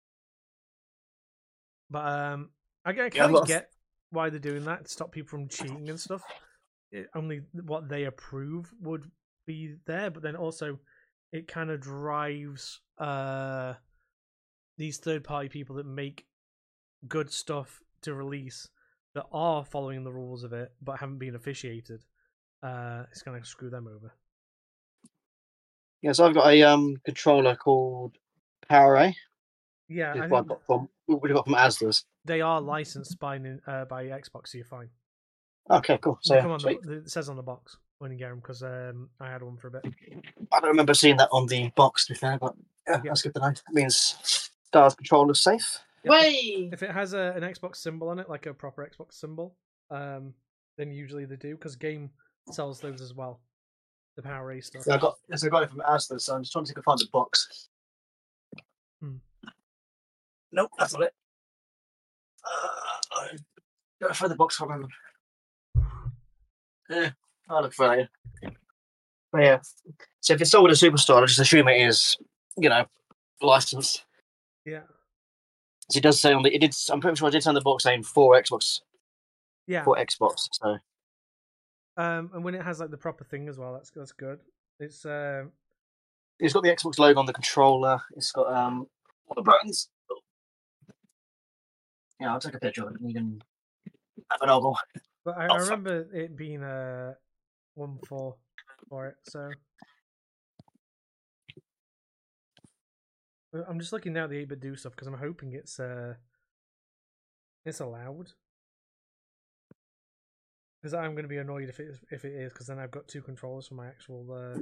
But um, I, I kind of of- get why they're doing that to stop people from cheating and stuff. It, only what they approve would be there, but then also it kind of drives uh these third party people that make good stuff to release that are following the rules of it but haven't been officiated. Uh, it's going to screw them over. Yeah, so I've got a um controller called PowerA. Yeah, Which I is what I think got from we got from Asda's. they are licensed by Nin- uh, by Xbox, so you're fine. Okay, cool. So They yeah, come on sweet. the, it says on the box when you get them because um, I had one for a bit. I don't remember seeing that on the box, to be fair, but yeah, Yeah. that's good to know. It means Star's controller's safe. Way. If it has a, an Xbox symbol on it, like a proper Xbox symbol, um, then usually they do because Game sells those as well. The PowerA stuff. So I got, yes, I got it from Asda, so I'm just trying to see if I can find the box. Hmm. Nope, that's not it. Uh, I gotta find the box. I remember. Yeah, I'll look for it. But yeah, so if it's sold at Superstore, I just assume it is, you know, licensed. Yeah, So it does say on the, it did. I'm pretty sure I did say on the box saying for Xbox, yeah. for Xbox. So Um, and when it has like the proper thing as well, that's that's good. It's um, it's got the Xbox logo on the controller. It's got um all the buttons. Yeah, I'll take a picture of it. And you can have an oval. but I, Oh, I fuck. remember it being a uh, one four for it. So Uh, I'm just looking now at the eight bit do stuff because I'm hoping it's uh, it's allowed. Because I'm going to be annoyed if it is, if it is, because then I've got two controllers for my actual uh,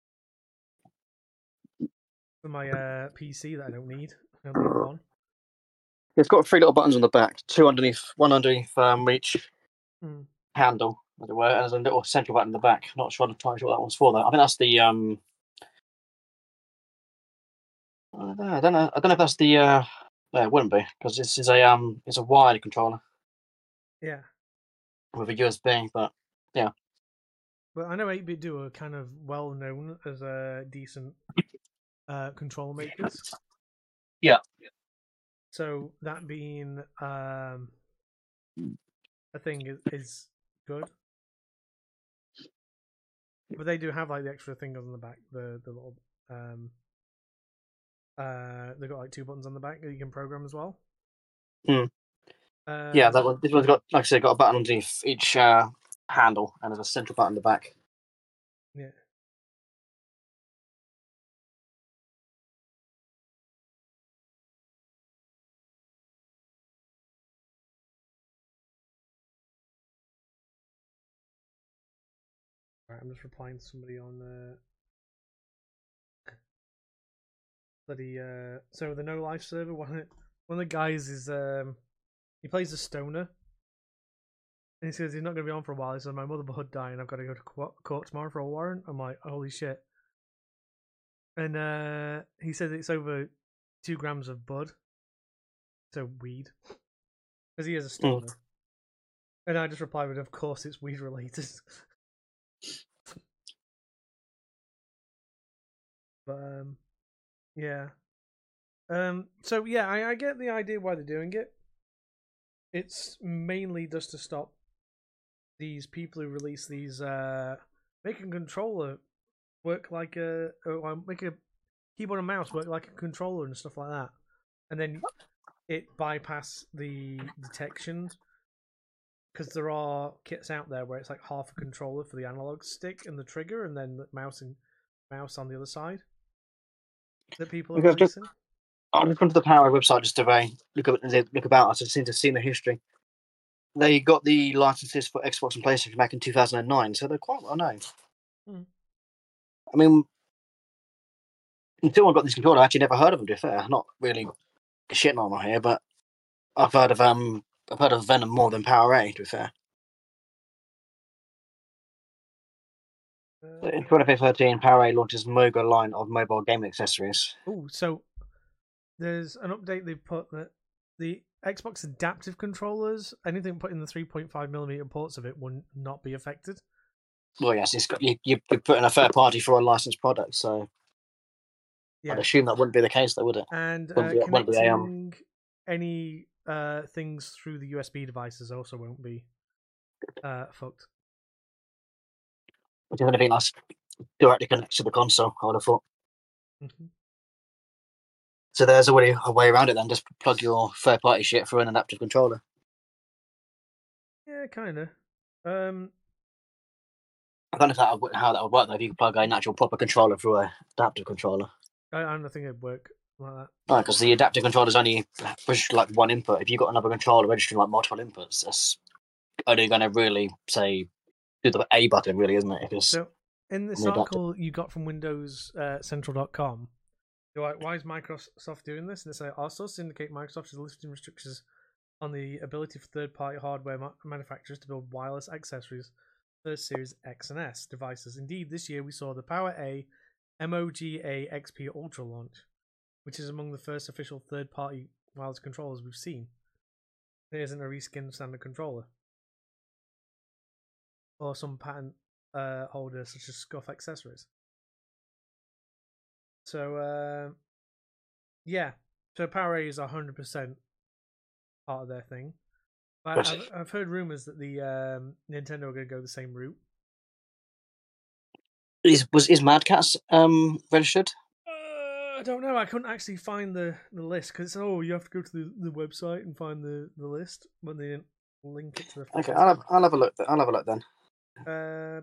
for my uh, P C that I don't need. I only need one. It's got three little buttons on the back. Two underneath, one underneath um, each Hmm. handle, as it were, and there's a little central button in the back. Not sure entirely what that one's for though. I think that's the um. I don't know. I don't know, I don't know if that's the. Uh, no, it wouldn't be because this is a um. It's a wired controller Yeah, with a U S B, but but I know eight bit do are kind of well known as uh, decent uh, control makers. Yeah. So that being um, a thing is, is good. But they do have like the extra things on the back, the the little um uh they've got like two buttons on the back that you can program as well. Hmm. Um, yeah, that one. This one's got, like I said, got a button underneath each uh, handle, and there's a central button in the back. Yeah. Right, I'm just replying to somebody on uh bloody uh so the No Life server, one of the, one of the guys is um he plays a stoner. And he says he's not gonna be on for a while. He says my motherboard died and I've got to go to court, court tomorrow for a warrant. I'm like, holy shit. And uh he said it's over two grams of bud. So weed. Because he is a stoner. Mm. And I just replied with, of course it's weed related. But um yeah. Um so yeah, I, I get the idea why they're doing it. It's mainly just to stop these people who release these uh make a controller work like a or make a keyboard and mouse work like a controller and stuff like that. And then it bypass the detections. Because there are kits out there where it's like half a controller for the analog stick and the trigger, and then the mouse and mouse on the other side that people are Because releasing. Just, I'll just come to the Power website just to uh, look up look about us. I seem to have seen the history. They got the licenses for Xbox and PlayStation back in two thousand nine, so they're quite well known. Hmm. I mean, until I got this controller, I actually never heard of them. To be fair, not really shitting on them here, but I've heard of um, I've heard of Venom more than PowerA. To be fair. Uh, In twenty thirteen, PowerA launches Moga line of mobile gaming accessories. Oh, so there's an update they've put that the Xbox adaptive controllers, anything put in the three point five millimeter ports of it, will not be affected. Well, yes, it's got you. You're putting a third party for a licensed product, so Yeah. I'd assume that wouldn't be the case, though, would it? And uh, Wouldn't be- wouldn't be A M. connecting any uh, things through the U S B devices also won't be uh, fucked. Which is going to be nice. Directly connects to the console, I would have thought. Mm-hmm. So there's a way, a way around it then. Just plug your third-party shit through an adaptive controller. Yeah, kind of. Um, I don't know if that would, how that would work, though, if you could plug an actual proper controller through an adaptive controller. I, I don't think it'd work like that. No, because the adaptive controller is only registered like one input. If you've got another controller registering like multiple inputs, that's only going to really, say, do the A button, really, isn't it? If it's So, in this adaptive. article you got from Windows uh, Central dot com, you're like, why is Microsoft doing this? And it's like, our sources indicate Microsoft is lifting restrictions on the ability for third-party hardware ma- manufacturers to build wireless accessories for Series X and S devices. Indeed, this year we saw the PowerA M O G A X P Ultra launch, which is among the first official third-party wireless controllers we've seen. It isn't a reskinned standard controller. Or some patent uh, holder such as Scuff Accessories. So, uh, yeah. So PowerA is one hundred percent part of their thing. But I've, I've heard rumors that the um, Nintendo are going to go the same route. Is was is Mad Catz um registered? Uh, I don't know. I couldn't actually find the, the list because oh, you have to go to the, the website and find the, the list when they didn't link it to the. Okay, I'll have, I'll have a look. Then. I'll have a look then. Uh,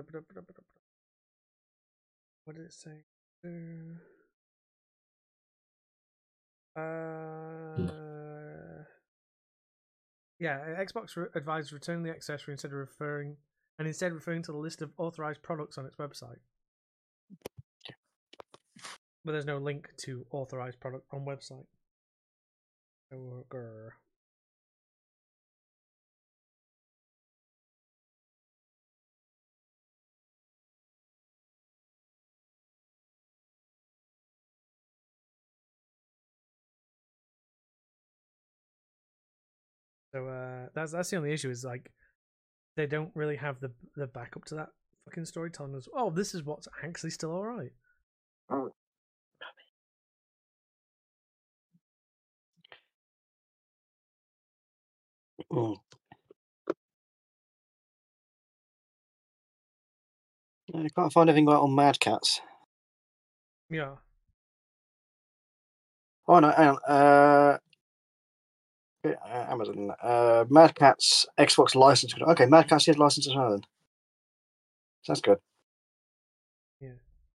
what did it say? Uh, yeah, Xbox advised returning the accessory instead of referring and instead referring to the list of authorized products on its website. But there's no link to authorized product on website. Oh, grr. So uh, that's that's the only issue is like they don't really have the the backup to that fucking story telling us, oh, this is what's actually still alright. Oh. Mm. I can't find anything about on Mad Catz. Yeah. Oh no, hang on. Uh, Amazon. Uh, Mad Catz Xbox license. Okay, Mad Catz is licensed as well then. That's good. Yeah.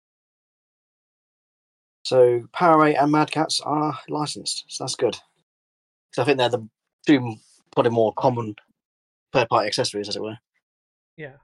So PowerA and Mad Catz are licensed. So that's good. So I think they're the two probably more common third-party accessories, as it were. Yeah.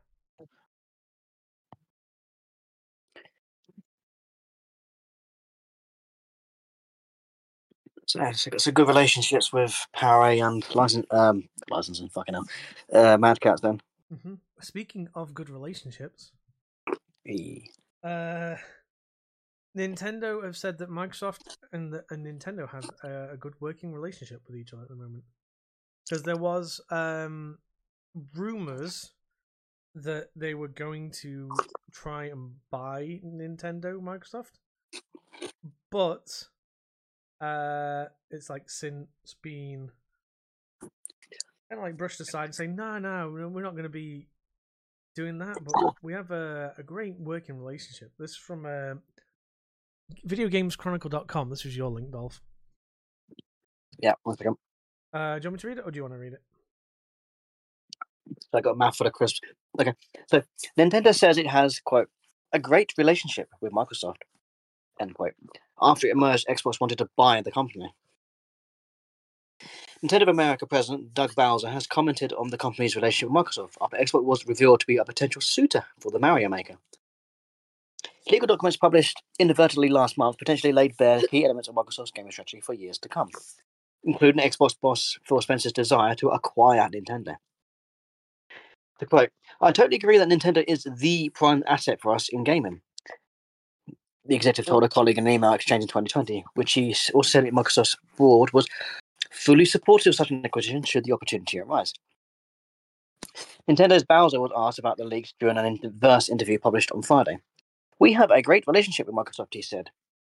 So yeah, so got some good relationships with PowerA and license, um, licensing. Fucking hell, uh, Mad Catz then. Mm-hmm. Speaking of good relationships, E. uh, Nintendo have said that Microsoft and, the, and Nintendo have a, a good working relationship with each other at the moment. Because there was um, rumors that they were going to try and buy Nintendo Microsoft, but uh, it's like since been kind of like brushed aside and saying, no, no, we're not going to be doing that. But we have a, a great working relationship. This is from uh, video games chronicle dot com. This was your link, Dolph. Yeah, one second. Uh, do you want me to read it, or do you want to read it? So I got math for the crisp. Okay, so Nintendo says it has, quote, a great relationship with Microsoft, end quote. After it emerged, Xbox wanted to buy the company. Nintendo of America president Doug Bowser has commented on the company's relationship with Microsoft after Xbox was revealed to be a potential suitor for the Mario Maker. Legal documents published inadvertently last month potentially laid bare key elements of Microsoft's gaming strategy for years to come, including Xbox boss Phil Spencer's desire to acquire Nintendo. To quote, I totally agree that Nintendo is the prime asset for us in gaming, the executive told a colleague in an email exchange in twenty twenty, which he also said Microsoft's board was fully supportive of such an acquisition should the opportunity arise. Nintendo's Bowser was asked about the leaks during an inverse interview published on Friday. We have a great relationship with Microsoft, he said.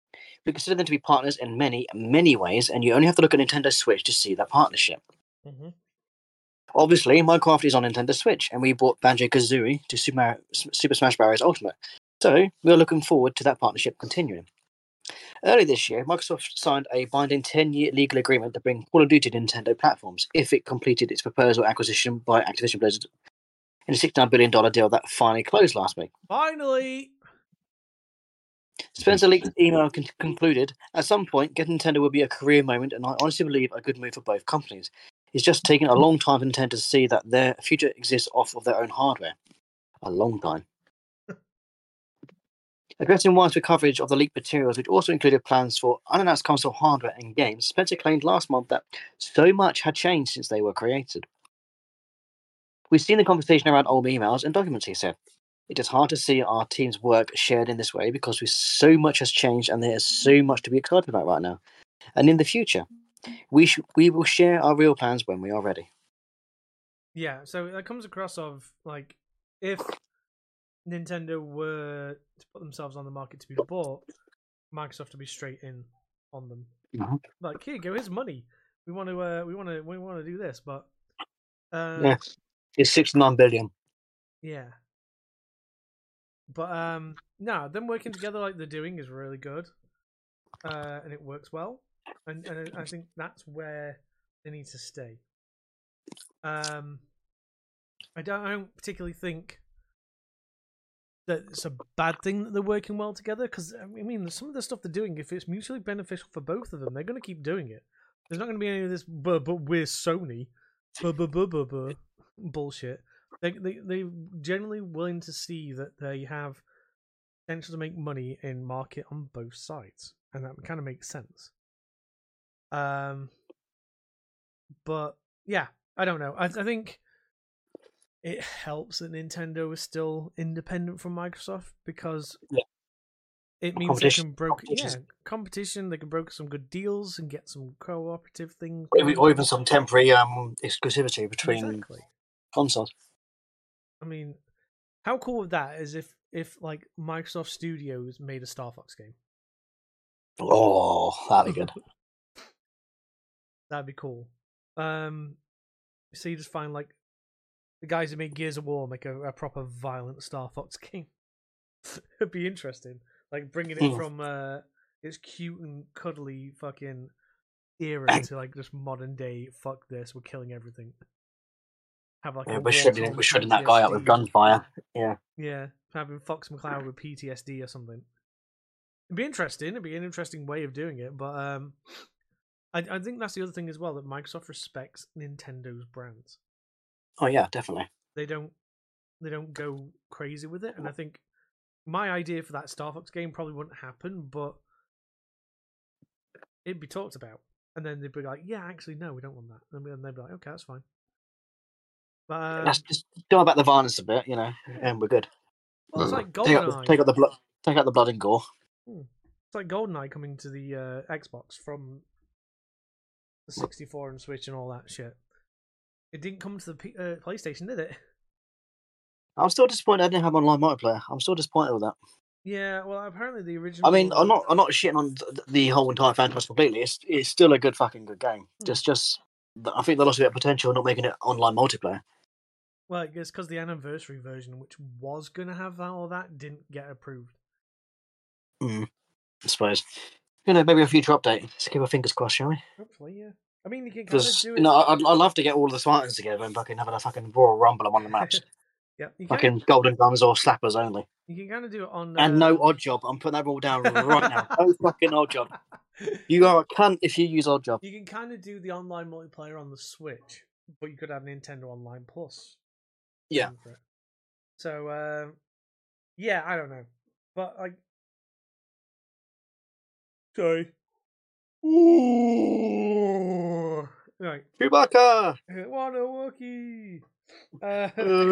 We consider them to be partners in many, many ways, and you only have to look at Nintendo Switch to see that partnership. Mm-hmm. Obviously, Minecraft is on Nintendo Switch, and we bought Banjo-Kazooie to Super, Mario, Super Smash Bros. Ultimate. So, we are looking forward to that partnership continuing. Early this year, Microsoft signed a binding ten-year legal agreement to bring Call of Duty to Nintendo platforms if it completed its proposal acquisition by Activision Blizzard in a sixty-nine billion dollars deal that finally closed last week. Finally! Spencer Leak's email con- concluded, at some point, Get Nintendo will be a career moment, and I honestly believe a good move for both companies. It's just taken a long time for Nintendo to see that their future exists off of their own hardware. A long time. Addressing widespread coverage of the leaked materials, which also included plans for unannounced console hardware and games, Spencer claimed last month that so much had changed since they were created. We've seen the conversation around old emails and documents, he said. It is hard to see our team's work shared in this way because we, so much has changed and there is so much to be excited about right now. And in the future, we sh- we will share our real plans when we are ready. Yeah, so that comes across of, like, if Nintendo were to put themselves on the market to be bought, Microsoft to be straight in on them. Mm-hmm. Like, here you go, here's money. We want to, uh, we want to, we want to do this, but uh, Yeah, it's sixty-nine billion. Yeah. But um, no, them working together like they're doing is really good, uh, and it works well, and and I think that's where they need to stay. Um, I don't, I don't particularly think that it's a bad thing that they're working well together, because I mean, some of the stuff they're doing, if it's mutually beneficial for both of them, they're going to keep doing it. There's not going to be any of this, but but we're Sony, buh, buh, buh, buh, buh, bullshit. They they they're generally willing to see that they have potential to make money in market on both sides, and that kind of makes sense. Um, but yeah, I don't know. I I think it helps that Nintendo is still independent from Microsoft, because yeah. it means they can broker yeah competition. They can broker some good deals and get some cooperative things, or, or even some temporary um exclusivity between exactly. consoles. I mean, how cool would that is if if like Microsoft Studios made a Star Fox game? Oh, that'd be good. That'd be cool. Um, so you just find like the guys who make Gears of War make a, a proper violent Star Fox game. It'd be interesting. Like bringing it Mm. from uh, its cute and cuddly fucking era to like just modern day. Fuck this, we're killing everything. Have like Yeah, a we're shredding, Warthog we're shredding that guy up with P T S D. gunfire. Yeah. Yeah, having Fox McCloud with P T S D or something. It'd be interesting. It'd be an interesting way of doing it, but um, I I think that's the other thing as well, that Microsoft respects Nintendo's brands. Oh yeah, definitely. They don't they don't go crazy with it, and I think my idea for that Star Fox game probably wouldn't happen, but it'd be talked about, and then they'd be like, "Yeah, actually, no, we don't want that," and they'd be like, "Okay, that's fine." But um, Let's just go about the violence a bit, you know, and we're good. well, it's like Take out, the, GoldenEye. take out the blood, take out the blood and gore. Hmm. It's like GoldenEye coming to the uh, Xbox from the sixty-four and Switch and all that shit. It didn't come to the P- uh, PlayStation, did it? I'm still disappointed I didn't have online multiplayer. I'm still disappointed with that. Yeah, well, apparently the original. I mean, I'm not, I'm not shitting on the whole entire franchise completely. It's, it's still a good fucking good game. Hmm. Just, just, I think they lost a bit of potential not making it online multiplayer. Well, I guess because the anniversary version, which was going to have that or that, didn't get approved. Mm, I suppose. You know, maybe a future update. Let's keep our fingers crossed, shall we? Hopefully, yeah. I mean, you can kind of Because do it. you know, I'd, I'd love to get all of the Spartans together and fucking have a fucking Royal Rumble on one of the maps. Yeah, you can. Fucking golden guns or slappers only. You can kind of do it on. And no um, odd job. I'm putting that rule down right now. No fucking odd job. You are a cunt if you use odd job. You can kind of do the online multiplayer on the Switch, but you could have Nintendo Online Plus. Yeah. For it. So, um, yeah, I don't know, but like, sorry. Ooh. Right. Chewbacca! What a Wookiee! Uh,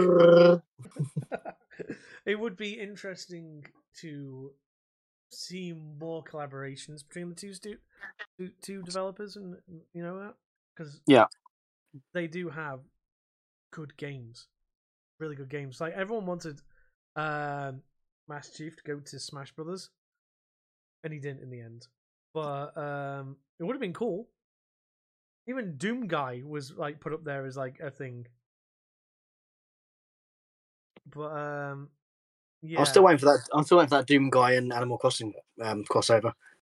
it would be interesting to see more collaborations between the two stu- two, two developers, and you know that, because yeah, they do have good games, really good games. Like everyone wanted um, Master Chief to go to Smash Brothers, and he didn't in the end. But um, it would have been cool. Even Doom Guy was like put up there as like a thing. But um, yeah. I'm still waiting for that. I'm still waiting for that Doom Guy and Animal Crossing um, crossover.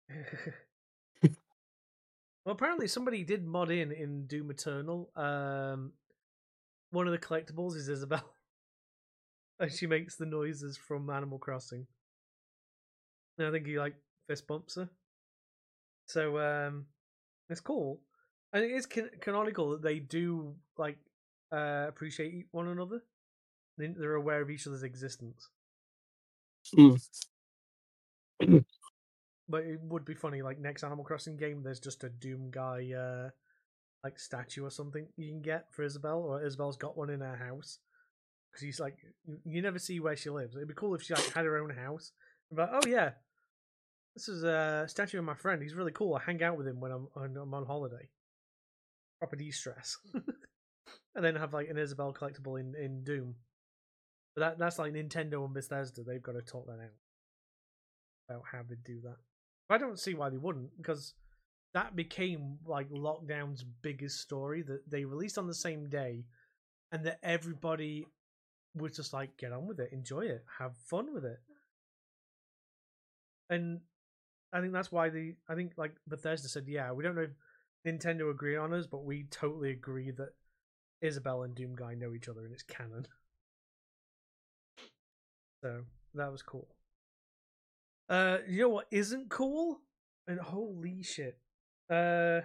Well, apparently somebody did mod in in Doom Eternal. Um, one of the collectibles is Isabel, and she makes the noises from Animal Crossing. And I think he like fist bumps her. So um, it's cool, and it is can- canonical that they do like uh, appreciate one another. They're aware of each other's existence. Mm. But it would be funny, like next Animal Crossing game, there's just a Doom Guy uh, like statue or something you can get for Isabel, or Isabel's got one in her house because he's like you never see where she lives. It'd be cool if she like had her own house. But oh yeah, this is a statue of my friend. He's really cool. I hang out with him when I'm when I'm on holiday. Proper de-stress. And then have like an Isabel collectible in, in Doom. But that that's like Nintendo and Bethesda. They've got to talk that out about how they do that. I don't see why they wouldn't, because that became like Lockdown's biggest story that they released on the same day, and that everybody was just like, get on with it, enjoy it, have fun with it. And I think that's why the I think like Bethesda said, yeah, we don't know if Nintendo agree on us, but we totally agree that Isabel and Doom Guy know each other and it's canon. So that was cool. Uh, you know what isn't cool? And holy shit. Uh,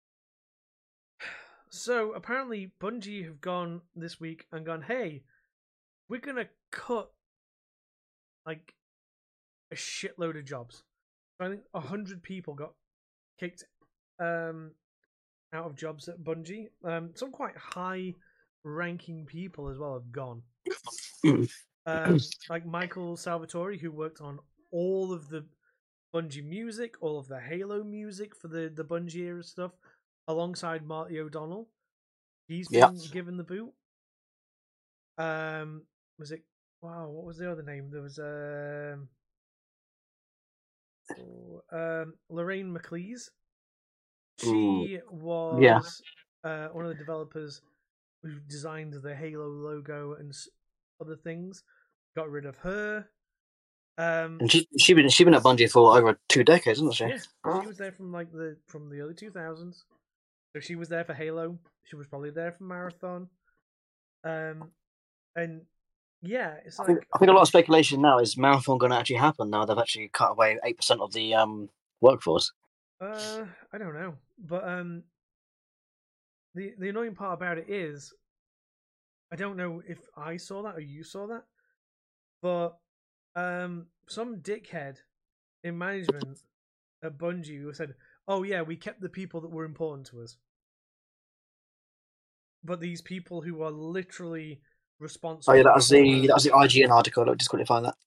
so apparently Bungie have gone this week and gone, hey, we're gonna cut like a shitload of jobs. So I think a hundred people got kicked um out of jobs at Bungie. Um, some quite high-ranking people as well have gone. Mm. Um, like Michael Salvatore, who worked on all of the Bungie music, all of the Halo music for the, the Bungie era stuff, alongside Marty O'Donnell. He's been Yep. given the boot. Um, was it? Wow, what was the other name? There was um, oh, um Lorraine McLeese. She was Yeah. uh, one of the developers who designed the Halo logo and other things. Got rid of her. Um, And she she been she been at Bungie for over two decades, hasn't she? yeah, she was there from like the from the early two thousands. So she was there for Halo. She was probably there for Marathon. Um, and yeah, it's I like think I think a lot of speculation now is Marathon going to actually happen now. They've actually cut away eight percent of the um workforce. uh, I don't know, but um, the the annoying part about it is, I don't know if I saw that or you saw that, but um, some dickhead in management at Bungie who said, "Oh yeah, we kept the people that were important to us." But these people who are literally responsible. Oh yeah, that was for, the that was the I G N article. Look, just quickly find that.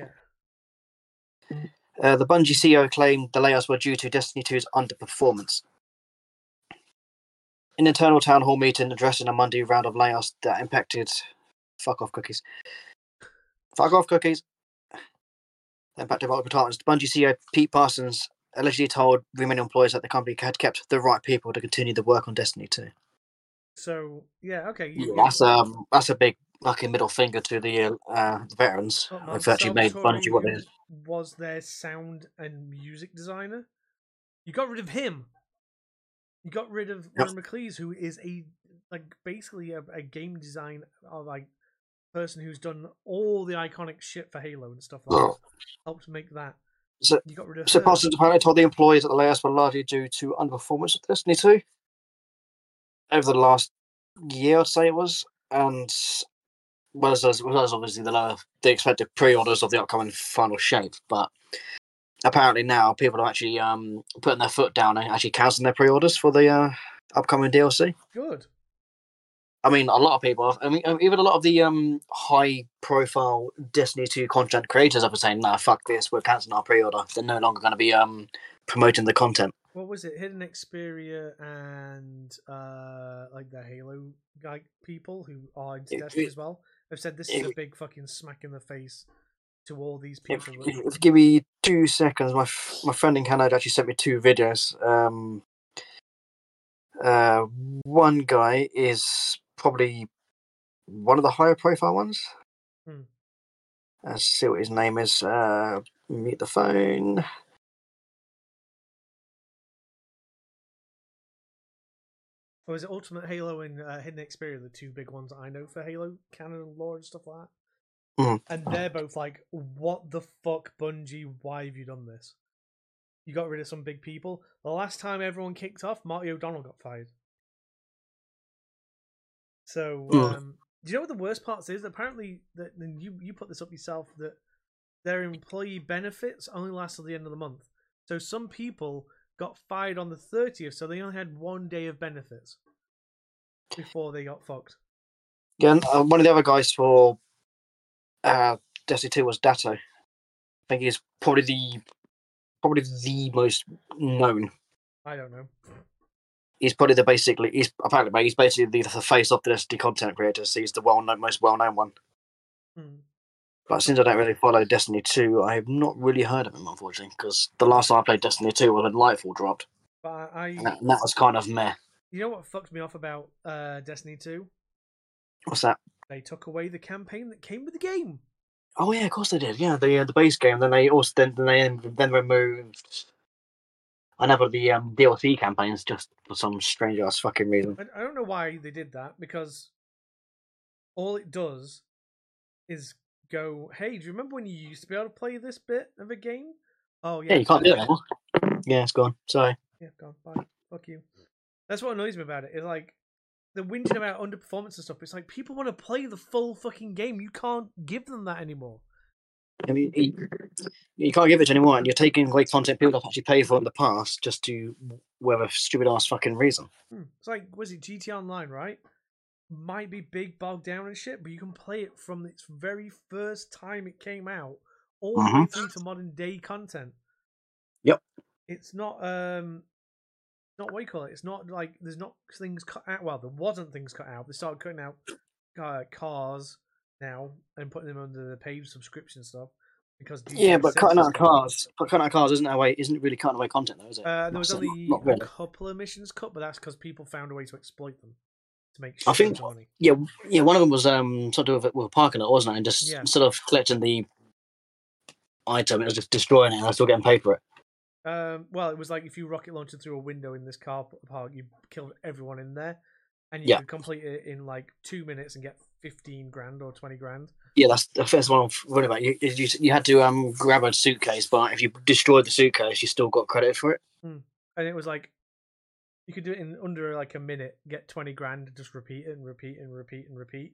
Yeah. Uh, the Bungie C E O claimed the layoffs were due to Destiny two's underperformance. In an internal town hall meeting addressing a Monday round of layoffs that impacted fuck off cookies. Fuck off cookies. That impacted multiple departments. Bungie C E O Pete Parsons allegedly told remaining employees that the company had kept the right people to continue the work on Destiny two. So yeah, okay. Yeah, that's um that's a big fucking middle finger to the uh, veterans Oh, who've actually made Bungie what it is. Was their sound and music designer. You got rid of him. You got rid of Yep. Warren McLeese, who is a like basically a, a game design or like person who's done all the iconic shit for Halo and stuff like that. Helped make that. So, You got rid of so her. Parsons apparently told the employees that the layoffs were largely due to underperformance of Destiny two over the last year, I'd say it was, and well as, as well as obviously the lower, the expected pre-orders of the upcoming final shape. But apparently now people are actually um, putting their foot down and actually cancelling their pre-orders for the uh, upcoming D L C. Good. I mean, a lot of people. I mean, even a lot of the um, high-profile Destiny two content creators have been saying, "Nah, fuck this. We're cancelling our pre-order. They're no longer going to be um, promoting the content." What was it? Hidden Xperia and uh, like the Halo like people who are into It- Destiny it- as well have said this is a it- big fucking smack in the face to all these If, people. if, that, if you give me two seconds. My f- my friend in Canada actually sent me two videos. Um, uh, one guy is probably one of the higher profile ones. Hmm. Let's see what his name is. Uh, mute the phone. Or is it Ultimate Halo and uh, Hidden Xperia, the two big ones I know for Halo canon and lore and stuff like that? Mm. And they're both like, what the fuck, Bungie? Why have you done this? You got rid of some big people. The last time everyone kicked off, Marty O'Donnell got fired. So, Mm. um, do you know what the worst part is? Apparently, that and you you put this up yourself, that their employee benefits only last till the end of the month. So some people got fired on the thirtieth, so they only had one day of benefits before they got fucked. Yeah, and, uh, one of the other guys for uh, Destiny two was Datto. I think he's probably the probably the most known. I don't know. He's probably the basically he's apparently he's basically the, the face of the Destiny content creators. He's the well known most well known one. Hmm. But since I don't really follow Destiny two, I have not really heard of him, unfortunately, because the last time I played Destiny two was when Lightfall dropped, But I, and that, and that was kind of meh. you know what fucked me off about uh, Destiny two? What's that? They took away the campaign that came with the game. Oh yeah, of course they did. Yeah, the uh, the base game. Then they also then, then they then removed another the um, D L C campaigns just for some strange ass fucking reason. I, I don't know why they did that, because all it does is go, hey, do you remember when you used to be able to play this bit of a game? Oh yeah, Yeah, you can't do it anymore. Yeah, it's gone. Sorry. Yeah, gone. Bye. Fuck you. That's what annoys me about it. It's like they're whinging about underperformance and stuff. It's like people want to play the full fucking game. You can't give them that anymore. I mean, you, you can't give it anymore, and you're taking away content people have actually paid for in the past just to whatever stupid ass fucking reason. Hmm. It's like, was it G T Online, right? Might be big, bogged down and shit, but you can play it from its very first time it came out all the Mhm. way through to modern day content. Yep. It's not um not what you call it. It's not like there's not things cut out. Well, there wasn't things cut out. They started cutting out uh, cars now and putting them under the paid subscription stuff because G T A Yeah, but six cutting is out coming. cars, but cutting out cars isn't away, isn't really cutting away content, though, is it? Uh, there was Not- only not a really. couple of missions cut, but that's because people found a way to exploit them to make I shit think, tons of money. yeah, yeah. One of them was um something with with parking it, wasn't it? And just Yeah. instead of collecting the item, it was just destroying it, and I was still getting paid for it. Um, well, it was like if you rocket launched it through a window in this car park, you killed everyone in there, and you Yeah. could complete it in like two minutes and get fifteen grand or twenty grand. Yeah, that's the first one I'm worried about. You, you you had to um grab a suitcase, but if you destroyed the suitcase, you still got credit for it. And it was like you could do it in under like a minute, get twenty grand, and just repeat it and repeat and repeat and repeat.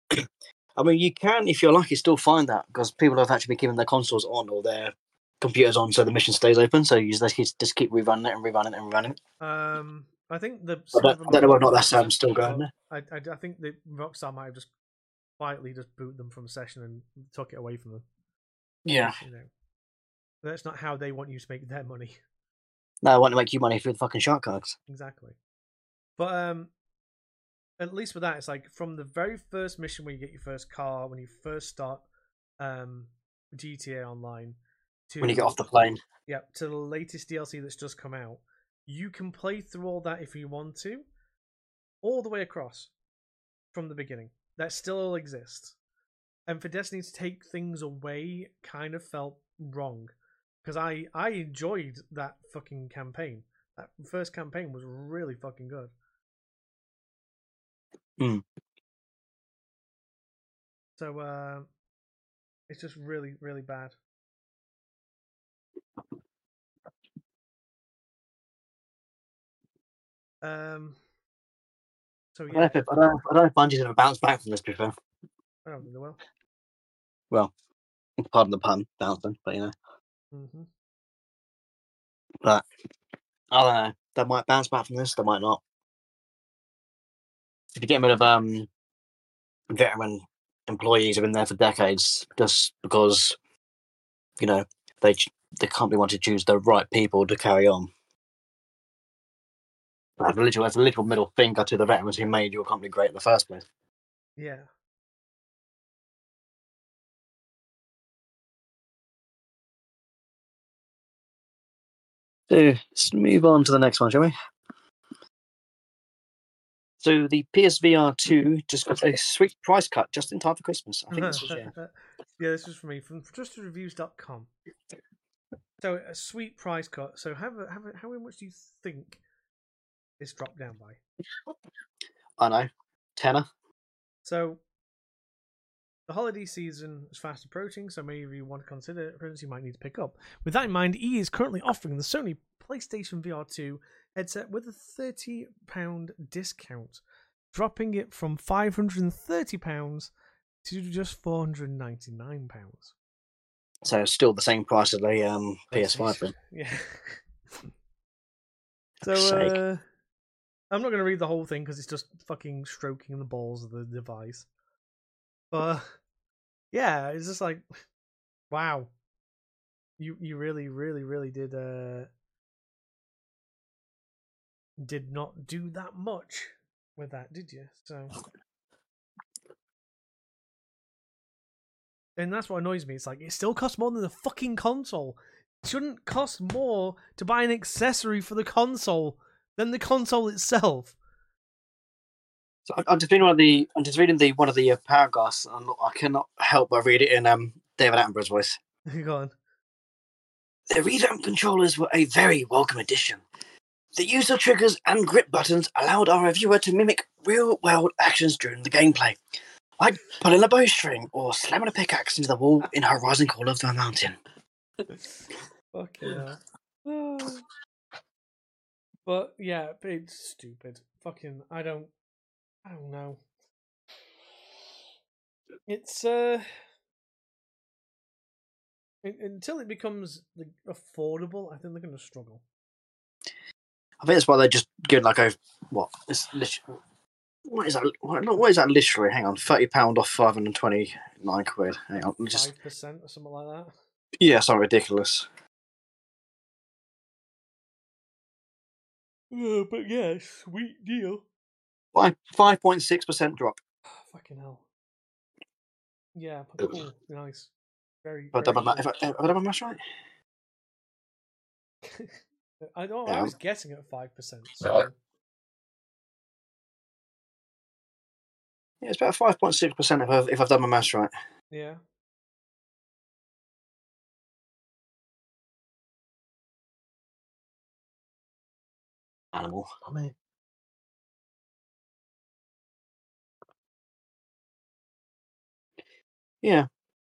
I mean, you can, if you're lucky, still find that because people have actually been keeping their consoles on or their computers on, so the mission stays open. So you just, just keep rerunning it and rerunning it and rerunning it. Um, I think the I some don't, of them I don't know whether or not might that's have um, still going there. I, I I think that Rockstar might have just quietly just boot them from session and took it away from them. Yeah. You know, that's not how they want you to make their money. No, I want to make you money through the fucking shark cards. Exactly. But um, at least with that, it's like from the very first mission when you get your first car, when you first start um G T A Online, to When you get off the plane. yeah, to the latest D L C that's just come out, you can play through all that if you want to, all the way across from the beginning. That still all exists. And for Destiny to take things away kind of felt wrong. Because I, I enjoyed that fucking campaign. That first campaign was really fucking good. Mm. So uh, it's just really, really bad. Um. So I yeah, don't, know if, I, don't, I don't know if Bungie's ever bounced back from this before. I don't think they will. Well, pardon the pun, bouncing, but you know. Mm-hmm. But I don't know. They might bounce back from this, they might not. If you get rid of um, veteran employees who've been there for decades, just because, you know, they the company want to choose the right people to carry on. That's a literal, that's a literal middle finger to the veterans who made your company great in the first place. Yeah. So let's move on to the next one, shall we? So the P S V R two just got a sweet price cut just in time for Christmas. I think this was yeah. yeah, this was for me from trusted reviews dot com. So a sweet price cut. So have a, have a, how much do you think this dropped down by? I know, tenner. So the holiday season is fast approaching, so maybe if you want to consider it, presents you might need to pick up. With that in mind, E A is currently offering the Sony PlayStation V R two headset with a thirty pounds discount, dropping it from five hundred thirty pounds to just four hundred ninety-nine pounds. So still the same price as the um, P S five then. Yeah. so uh, I'm not going to read the whole thing because it's just fucking stroking the balls of the device. But yeah, it's just like, wow, you you really really really did uh did not do that much with that, did you? So, and that's what annoys me. It's like it still costs more than the fucking console. It shouldn't cost more to buy an accessory for the console than the console itself. So I'm just reading one of the. I'm just reading the one of the uh, paragraphs. I'm not, I cannot help but read it in um, David Attenborough's voice. Go on. The revamped controllers were a very welcome addition. The use of triggers and grip buttons allowed our reviewer to mimic real-world actions during the gameplay, like pulling a bowstring or slamming a pickaxe into the wall in Horizon Call of the Mountain. Fucking hell. Oh. But yeah, it's stupid. Fucking, I don't. I don't know. It's uh, in, until it becomes like, affordable, I think they're going to struggle. I think that's why they're just going like a what? It's literally, what is that? What, what is that literally? Hang on, thirty pound off five hundred twenty nine quid. Hang on, just five percent or something like that. Yeah, something ridiculous. Yeah, but yeah, sweet deal. Five five point six percent drop. Oh, fucking hell. Yeah, cool, nice, very. Have I done my, cool. Have I done my maths right? I don't. Yeah. I was guessing at five percent. So. Yeah, it's about five point six percent if I've if I've done my maths right. Yeah. Animal. I mean. Yeah.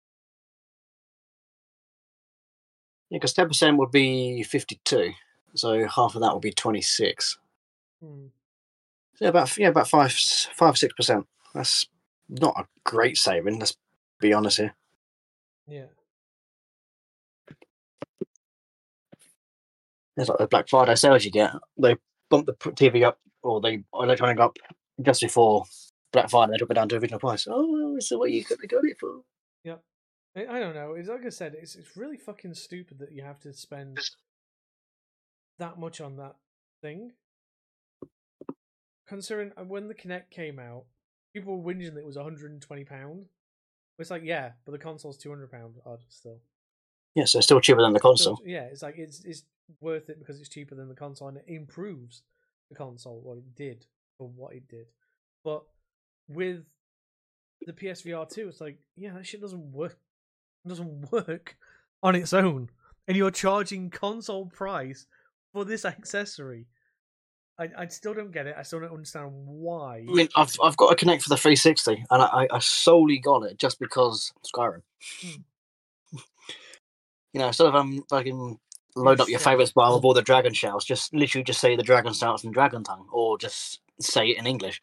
Yeah, because ten percent would be fifty-two, so half of that would be twenty-six. Hmm. So yeah, about yeah, about five, five, six percent. That's not a great saving. Let's be honest here. Yeah. It's like the Black Friday sales you get. They bump the T V up or the electronic up just before Black Friday. They drop it down to original price. Oh, so what you got it for? Yep. I, I don't know. It's like I said. It's it's really fucking stupid that you have to spend that much on that thing. Considering when the Kinect came out, people were whinging that it was one hundred twenty pounds. It's like, yeah, but the console's two hundred pounds odd still. Yeah, so it's still cheaper than the console. Still, yeah, it's like it's it's worth it because it's cheaper than the console and it improves the console what it did for what it did. But with the P S V R two, it's like, yeah, that shit doesn't work. It doesn't work on its own, and you're charging console price for this accessory. I, I still don't get it. I still don't understand why. I mean, I've I've got a Kinect for the three sixty, and I, I solely got it just because Skyrim. Hmm. You know, instead of um, fucking load up your favourites bar with all the dragon shouts, just literally just say the dragon shouts in dragon tongue, or just say it in English.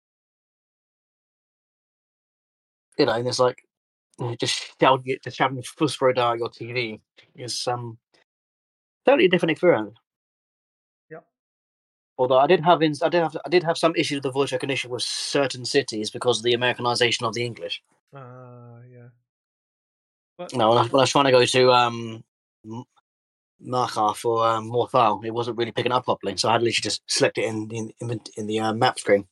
You know, and it's like just shouting it, just having full spread out your T V is um totally different experience. Yep. Although I did have ins- I did have I did have some issues with the voice recognition with certain cities because of the Americanization of the English. Ah, uh, yeah. But no, when I, when I was trying to go to um, Markar for um, Morthal, it wasn't really picking up properly, so I had literally just select it in in in, in the uh, map screen.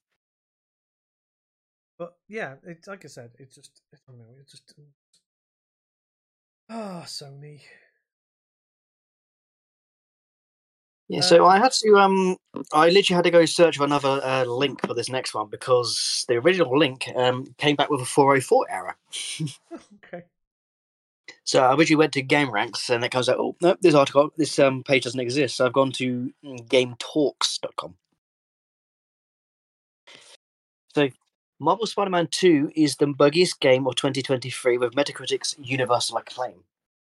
But yeah, it's like I said, it's just I don't know, it's just ah, oh, Sony. Yeah, so Uh, I had to um, I literally had to go search for another uh, link for this next one because the original link um came back with a four oh four error. Okay. So I originally went to GameRanks and it comes out, oh no, this article, this um page doesn't exist. So I've gone to game talks dot com. So Marvel Spider-Man two is the buggiest game of twenty twenty-three with Metacritic's universal acclaim.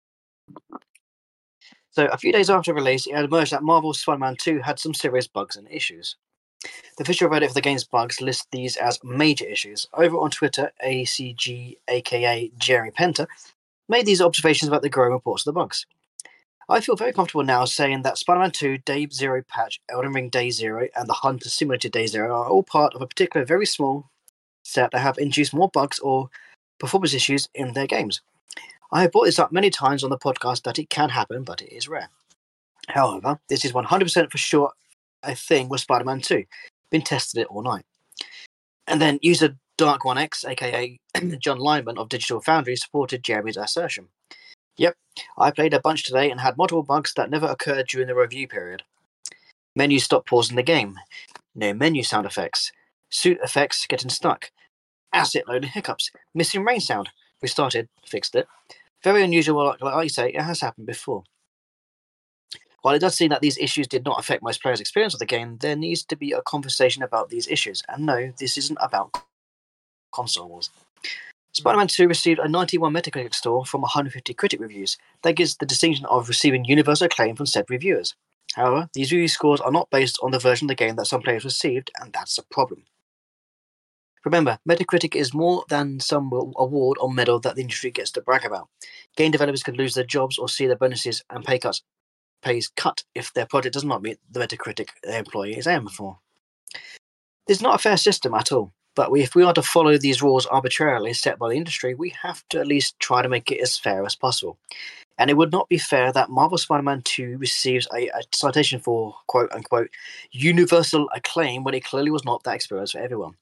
So a few days after release, it had emerged that Marvel Spider-Man two had some serious bugs and issues. The official Reddit for the game's bugs lists these as major issues. Over on Twitter, A C G, aka Jerry Penter, made these observations about the growing reports of the bugs. I feel very comfortable now saying that Spider-Man two, Day Zero Patch, Elden Ring Day Zero, and the Hunter Simulator Day Zero are all part of a particular very small set that have introduced more bugs or performance issues in their games. I have brought this up many times on the podcast that it can happen, but it is rare. However, this is one hundred percent for sure a thing with Spider-Man two. Been tested it all night. And then user Dark One X, aka John Lyman of Digital Foundry, supported Jeremy's assertion. Yep, I played a bunch today and had multiple bugs that never occurred during the review period. Menus stopped pausing the game. No menu sound effects. Suit effects getting stuck. Asset loading hiccups. Missing rain sound. We started, fixed it. Very unusual, like, like I say, it has happened before. While it does seem that these issues did not affect most players' experience of the game, there needs to be a conversation about these issues. And no, this isn't about console wars. Spider-Man two received a ninety-one Metacritic score from one hundred fifty critic reviews. That gives the distinction of receiving universal acclaim from said reviewers. However, these review scores are not based on the version of the game that some players received, and that's a problem. Remember, Metacritic is more than some award or medal that the industry gets to brag about. Game developers can lose their jobs or see their bonuses and pay cuts pays cut if their project does not meet the Metacritic their employee is aiming for. This is not a fair system at all, but we, if we are to follow these rules arbitrarily set by the industry, we have to at least try to make it as fair as possible. And it would not be fair that Marvel Spider-Man two receives a, a citation for quote-unquote universal acclaim when it clearly was not that experience for everyone.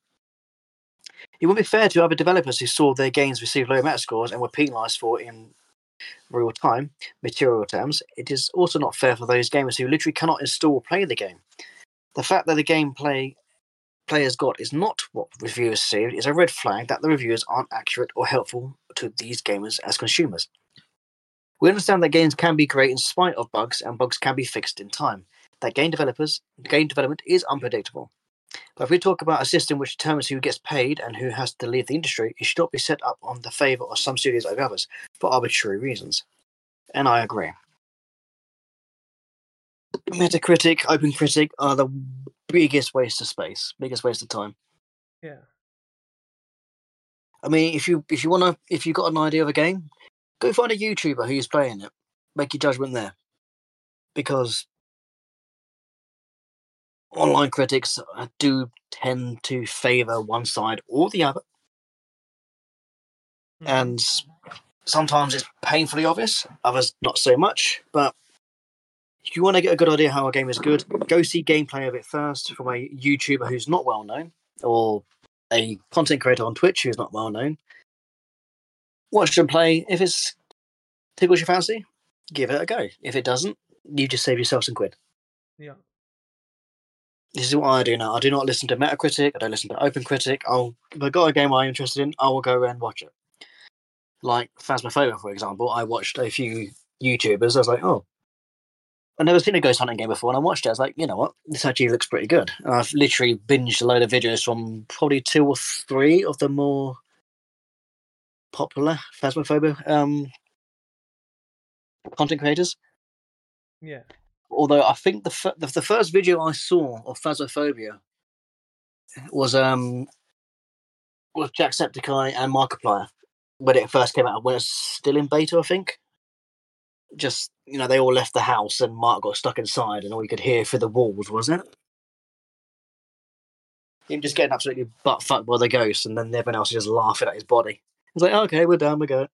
It wouldn't be fair to other developers who saw their games receive low Meta scores and were penalised for it in real time, material terms. It is also not fair for those gamers who literally cannot install or play the game. The fact that the gameplay players got is not what reviewers received is a red flag that the reviewers aren't accurate or helpful to these gamers as consumers. We understand that games can be great in spite of bugs, and bugs can be fixed in time. That game developers, game development is unpredictable. But if we talk about a system which determines who gets paid and who has to leave the industry, it should not be set up on the favour of some studios over others for arbitrary reasons. And I agree. Metacritic, OpenCritic are the biggest waste of space, biggest waste of time. Yeah. I mean, if you if you wanna if you got an idea of a game, go find a YouTuber who's playing it. Make your judgment there, because online critics do tend to favour one side or the other, Mhm. and sometimes it's painfully obvious. Others not so much. But if you want to get a good idea how a game is good, go see gameplay of it first from a YouTuber who's not well known, or a content creator on Twitch who's not well known. Watch them play. If it's tickles your fancy, give it a go. If it doesn't, you just save yourself some quid. Yeah. This is what I do now. I do not listen to Metacritic. I don't listen to OpenCritic. I'll, if I've got a game I'm interested in, I will go and watch it. Like Phasmophobia, for example. I watched a few YouTubers. I was like, oh, I've never seen a ghost hunting game before, and I watched it. I was like, you know what? This actually looks pretty good. And I've literally binged a load of videos from probably two or three of the more popular Phasmophobia um, content creators. Yeah. Although I think the, f- the the first video I saw of Phasmophobia was um with Jacksepticeye and Markiplier when it first came out, when it's still in beta, I think. Just, you know, they all left the house and Mark got stuck inside, and all you could hear through the walls, wasn't it? Him just getting absolutely butt fucked by the ghost, and then everyone else just laughing at his body. It's like, okay, we're done, we go.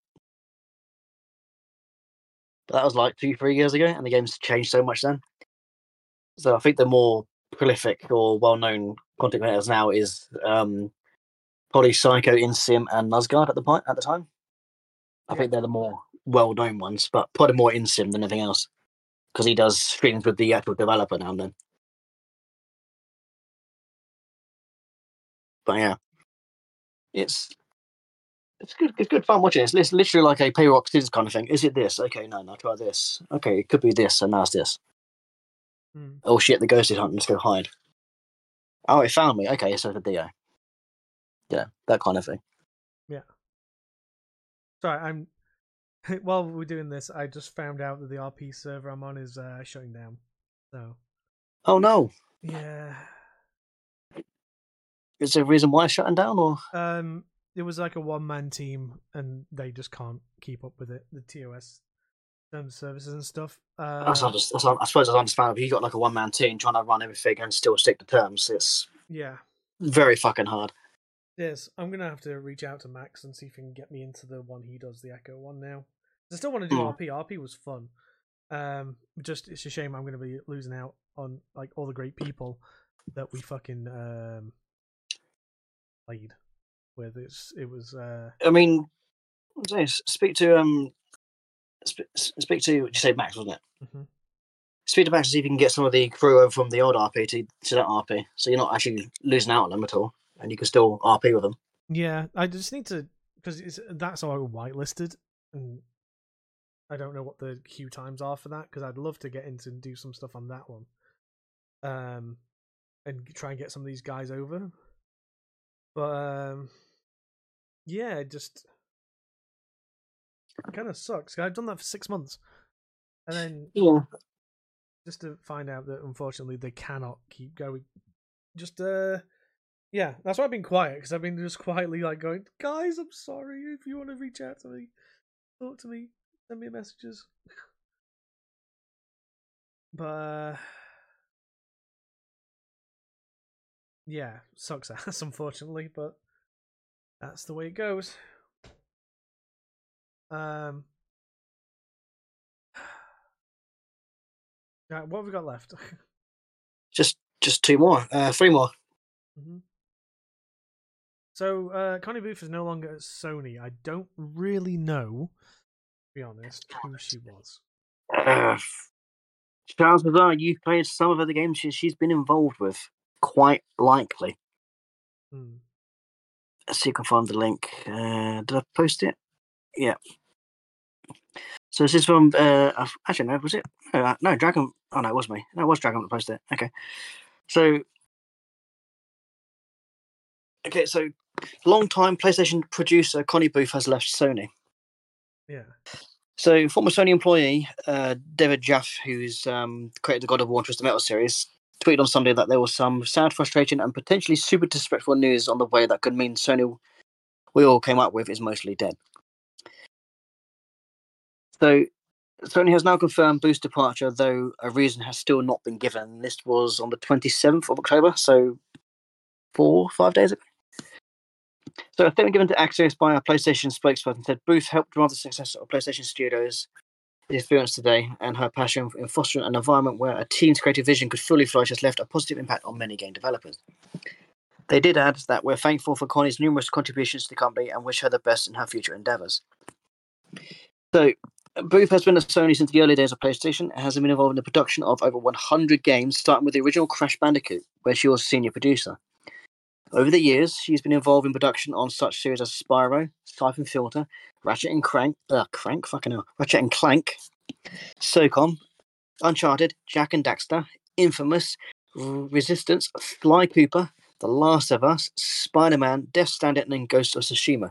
But that was like two, three years ago, and the game's changed so much then. So I think the more prolific or well-known content creators now is um, probably Psycho, InSim, and Nuzguard at the point at the time. I Yeah. think they're the more well-known ones, but probably more InSim than anything else. because he does streams with the actual developer now and then. But yeah, it's it's good. It's good fun watching it. It's literally like a pay rock scissors kind of thing. Is it this? Okay, no, no, try this. Okay, it could be this, and now it's this. Hmm. Oh shit, the ghost is hunting. Let's go hide. Oh, it found me. Okay, so it's a D O. Yeah, that kind of thing. Yeah. Sorry, I'm. While we're doing this, I just found out that the R P server I'm on is uh, shutting down. So. Oh no. Yeah. Is there a reason why it's shutting down, or? Um, it was like a one-man team, and they just can't keep up with it. The T O S terms, services, and stuff. Uh, That's, under, that's I suppose that's understandable. You got like a one-man team trying to run everything and still stick to terms. It's yeah. very fucking hard. Yes, I'm gonna have to reach out to Max and see if he can get me into the one he does, the Echo one now. I still want to do Mm. R P. R P was fun. Um, just it's a shame I'm gonna be losing out on like all the great people that we fucking um played with. It's it was. Uh... I mean, say, speak to um, sp- speak to what you say, Max, wasn't it? Mm-hmm. Speak to Max and see if you can get some of the crew over from the old R P to, to that R P, so you're not actually losing out on them at all, and you can still R P with them. Yeah, I just need to because that's all whitelisted, and I don't know what the queue times are for that because I'd love to get into and do some stuff on that one, um, and try and get some of these guys over. But um, yeah, it just it kind of sucks. I've done that for six months, and then Yeah. just to find out that unfortunately they cannot keep going. Just uh, yeah, that's why I've been quiet because I've been just quietly like going, guys, I'm sorry if you want to reach out to me, talk to me. Send me messages. But uh, yeah, sucks ass unfortunately, but that's the way it goes. Um, right, what have we got left? Just just two more, uh, three more. Mm-hmm. So uh, Connie Booth is no longer at Sony. I don't really know, to be honest, who she was. Uh, chances are you've played some of the games she, she's been involved with. Quite likely. Hmm. Let's see if I can find the link. Uh, did I post it? Yeah. So this is from. Uh, actually, no, was it? No, no, Dragon. Oh no, it was me. No, it was Dragon that posted it. Okay. So. Okay, so long-time PlayStation producer Connie Booth has left Sony. Yeah. So, former Sony employee uh, David Jaffe, who's um, created the God of War and Twisted Metal series, tweeted on Sunday that there was some sad frustration and potentially super disrespectful news on the way that could mean Sony we all came up with is mostly dead. So, Sony has now confirmed Booth's departure, though a reason has still not been given. This was on the twenty-seventh of October, so four, five days ago. So a statement given to Axios by a PlayStation spokesperson said Booth helped drive the success of PlayStation Studios' experience today, and her passion in fostering an environment where a team's creative vision could fully flourish has left a positive impact on many game developers. They did add that we're thankful for Connie's numerous contributions to the company and wish her the best in her future endeavours. So, Booth has been at Sony since the early days of PlayStation and has been involved in the production of over one hundred games, starting with the original Crash Bandicoot, where she was senior producer. Over the years, she's been involved in production on such series as Spyro, Siphon Filter, Ratchet and Crank, uh, Crank, fucking hell, Ratchet and Clank, SOCOM, Uncharted, Jak and Daxter, Infamous, Resistance, Sly Cooper, The Last of Us, Spider-Man, Death Stranding, and Ghost of Tsushima.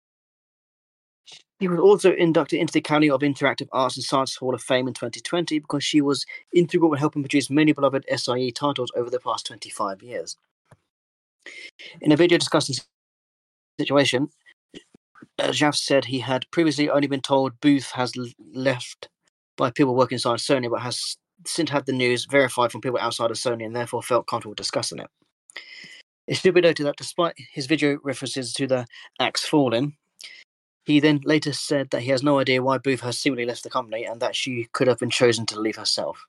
She was also inducted into the Academy of Interactive Arts and Sciences Hall of Fame in twenty twenty because she was integral in helping produce many beloved S I E titles over the past twenty-five years. In a video discussing the situation, uh, Jaffe said he had previously only been told Booth has l- left by people working inside Sony, but has since had the news verified from people outside of Sony and therefore felt comfortable discussing it. It should be noted that despite his video references to the axe falling, he then later said that he has no idea why Booth has seemingly left the company and that she could have been chosen to leave herself.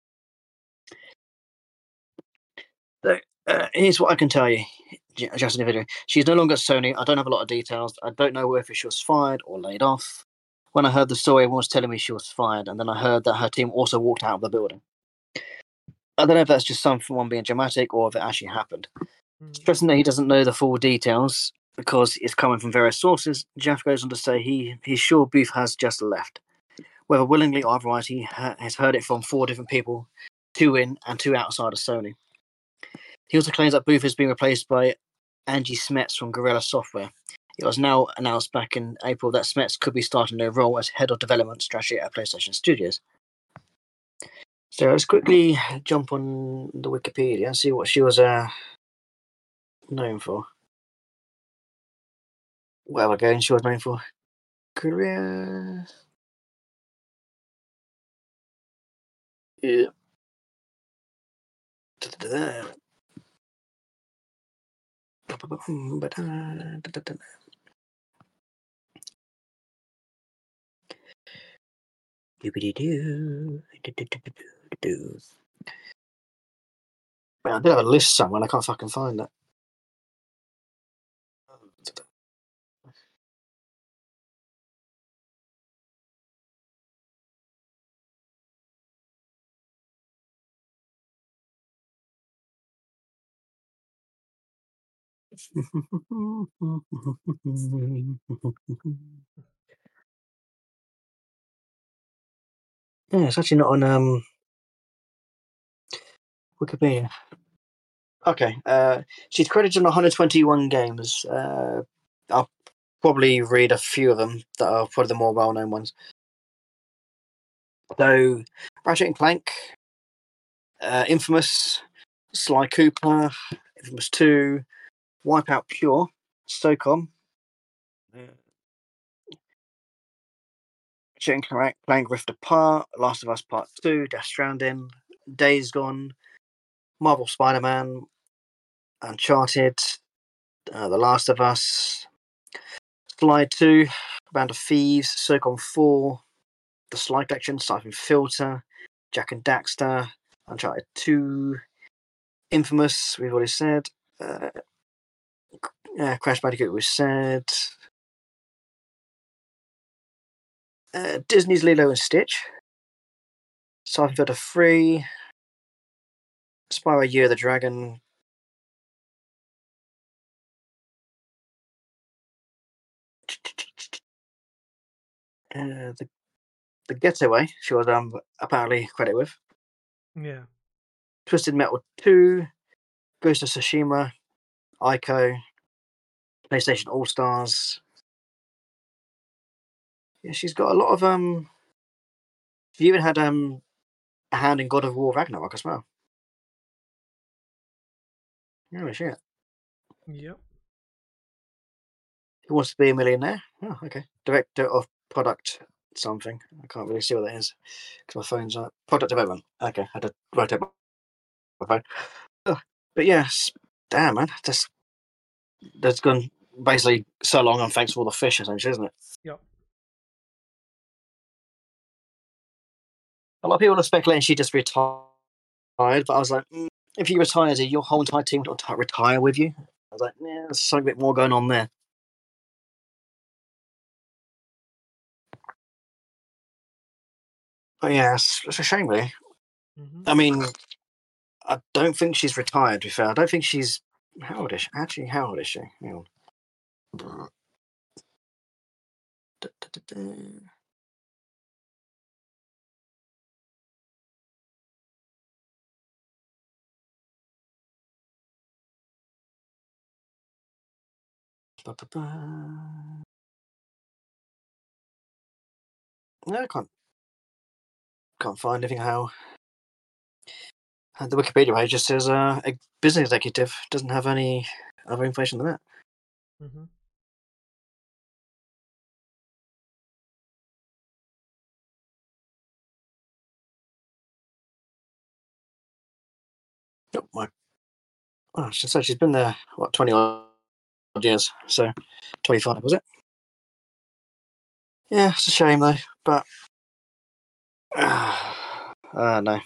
So, uh, here's what I can tell you, just in the video. She's no longer at Sony. I don't have a lot of details. I don't know whether she was fired or laid off. when I heard the story, everyone was telling me she was fired, and then I heard that her team also walked out of the building. I don't know if that's just someone being dramatic or if it actually happened. Mm. Stressing that he doesn't know the full details because it's coming from various sources, Jeff goes on to say he he's sure Booth has just left. Whether willingly or otherwise, he ha- has heard it from four different people, two in and two outside of Sony. He also claims that Booth has been replaced by Angie Smets from Guerrilla Software. It was now announced back in April that Smets could be starting their role as head of development strategy at PlayStation Studios. So let's quickly jump on the Wikipedia and see what she was uh, known for. Whatever game she was known for. Career. Yeah. Da-da-da. Doobity-doo. Do-do-do-do-do-do. Man, I did have a list somewhere and I can't fucking find it. Yeah, it's actually not on um, Wikipedia. Okay, uh, she's credited on one hundred twenty-one games. Uh, I'll probably read a few of them that are probably the more well-known ones. So, Ratchet and Clank, uh, Infamous, Sly Cooper, Infamous two, Wipeout Pure, SOCOM, Ratchet and Clank, Clank Rift Apart, Last of Us Part two, Death Stranding, Days Gone, Marvel Spider-Man, Uncharted, uh, The Last of Us, Sly two, Band of Thieves, SOCOM four, The Sly Collection, Siphon Filter, Jack and Daxter, Uncharted two, Infamous, we've already said, uh, uh, Crash Bandicoot, we said, uh, Disney's Lilo and Stitch, Siphon Filter three, Spyro Year of the Dragon, uh, the, the Getaway, she was um, apparently credited with, Yeah. Twisted Metal two, Ghost of Tsushima, Ico, PlayStation All Stars. Yeah, she's got a lot of um. She even had um a hand in God of War Ragnarok as well. Oh shit! Yep. Who Wants to Be a Millionaire? Oh, okay. Director of Product something. I can't really see what that is because my phone's on product development. Okay, I had to write it on my phone. Oh, but yes, damn man, that's that's gone basically so long. And thanks for all the fish, essentially, isn't it? Yep. A lot of people are speculating she just retired, but I was like, mm, if you retire, do your whole entire team will retire with you? I was like, yeah, there's something a bit more going on there. But yeah, it's, it's a shame, really. Mm-hmm. I mean, I don't think she's retired, to be fair. I don't think she's. How old is she? Actually, how old is she? Hang on. Da, da, da, da. Ba, ba, ba. No, I can't. Can't find anything how. The Wikipedia page just says uh, a business executive. Doesn't have any other information than that. Mm-hmm. Oh, my. Oh, she said she's been there, what, twenty odd years. So, twenty-five, was it? Yeah, it's a shame, though. But. Uh, uh, no.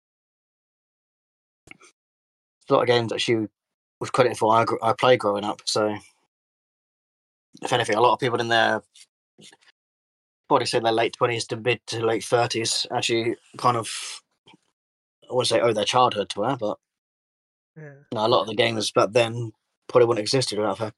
A lot of games that she was credited for, I, I played growing up. So, if anything, a lot of people in there probably say their late twenties to mid to late thirties actually kind of, I wouldn't say owe their childhood to her, but Yeah. you know, a lot of the gamers back then probably wouldn't have existed without her.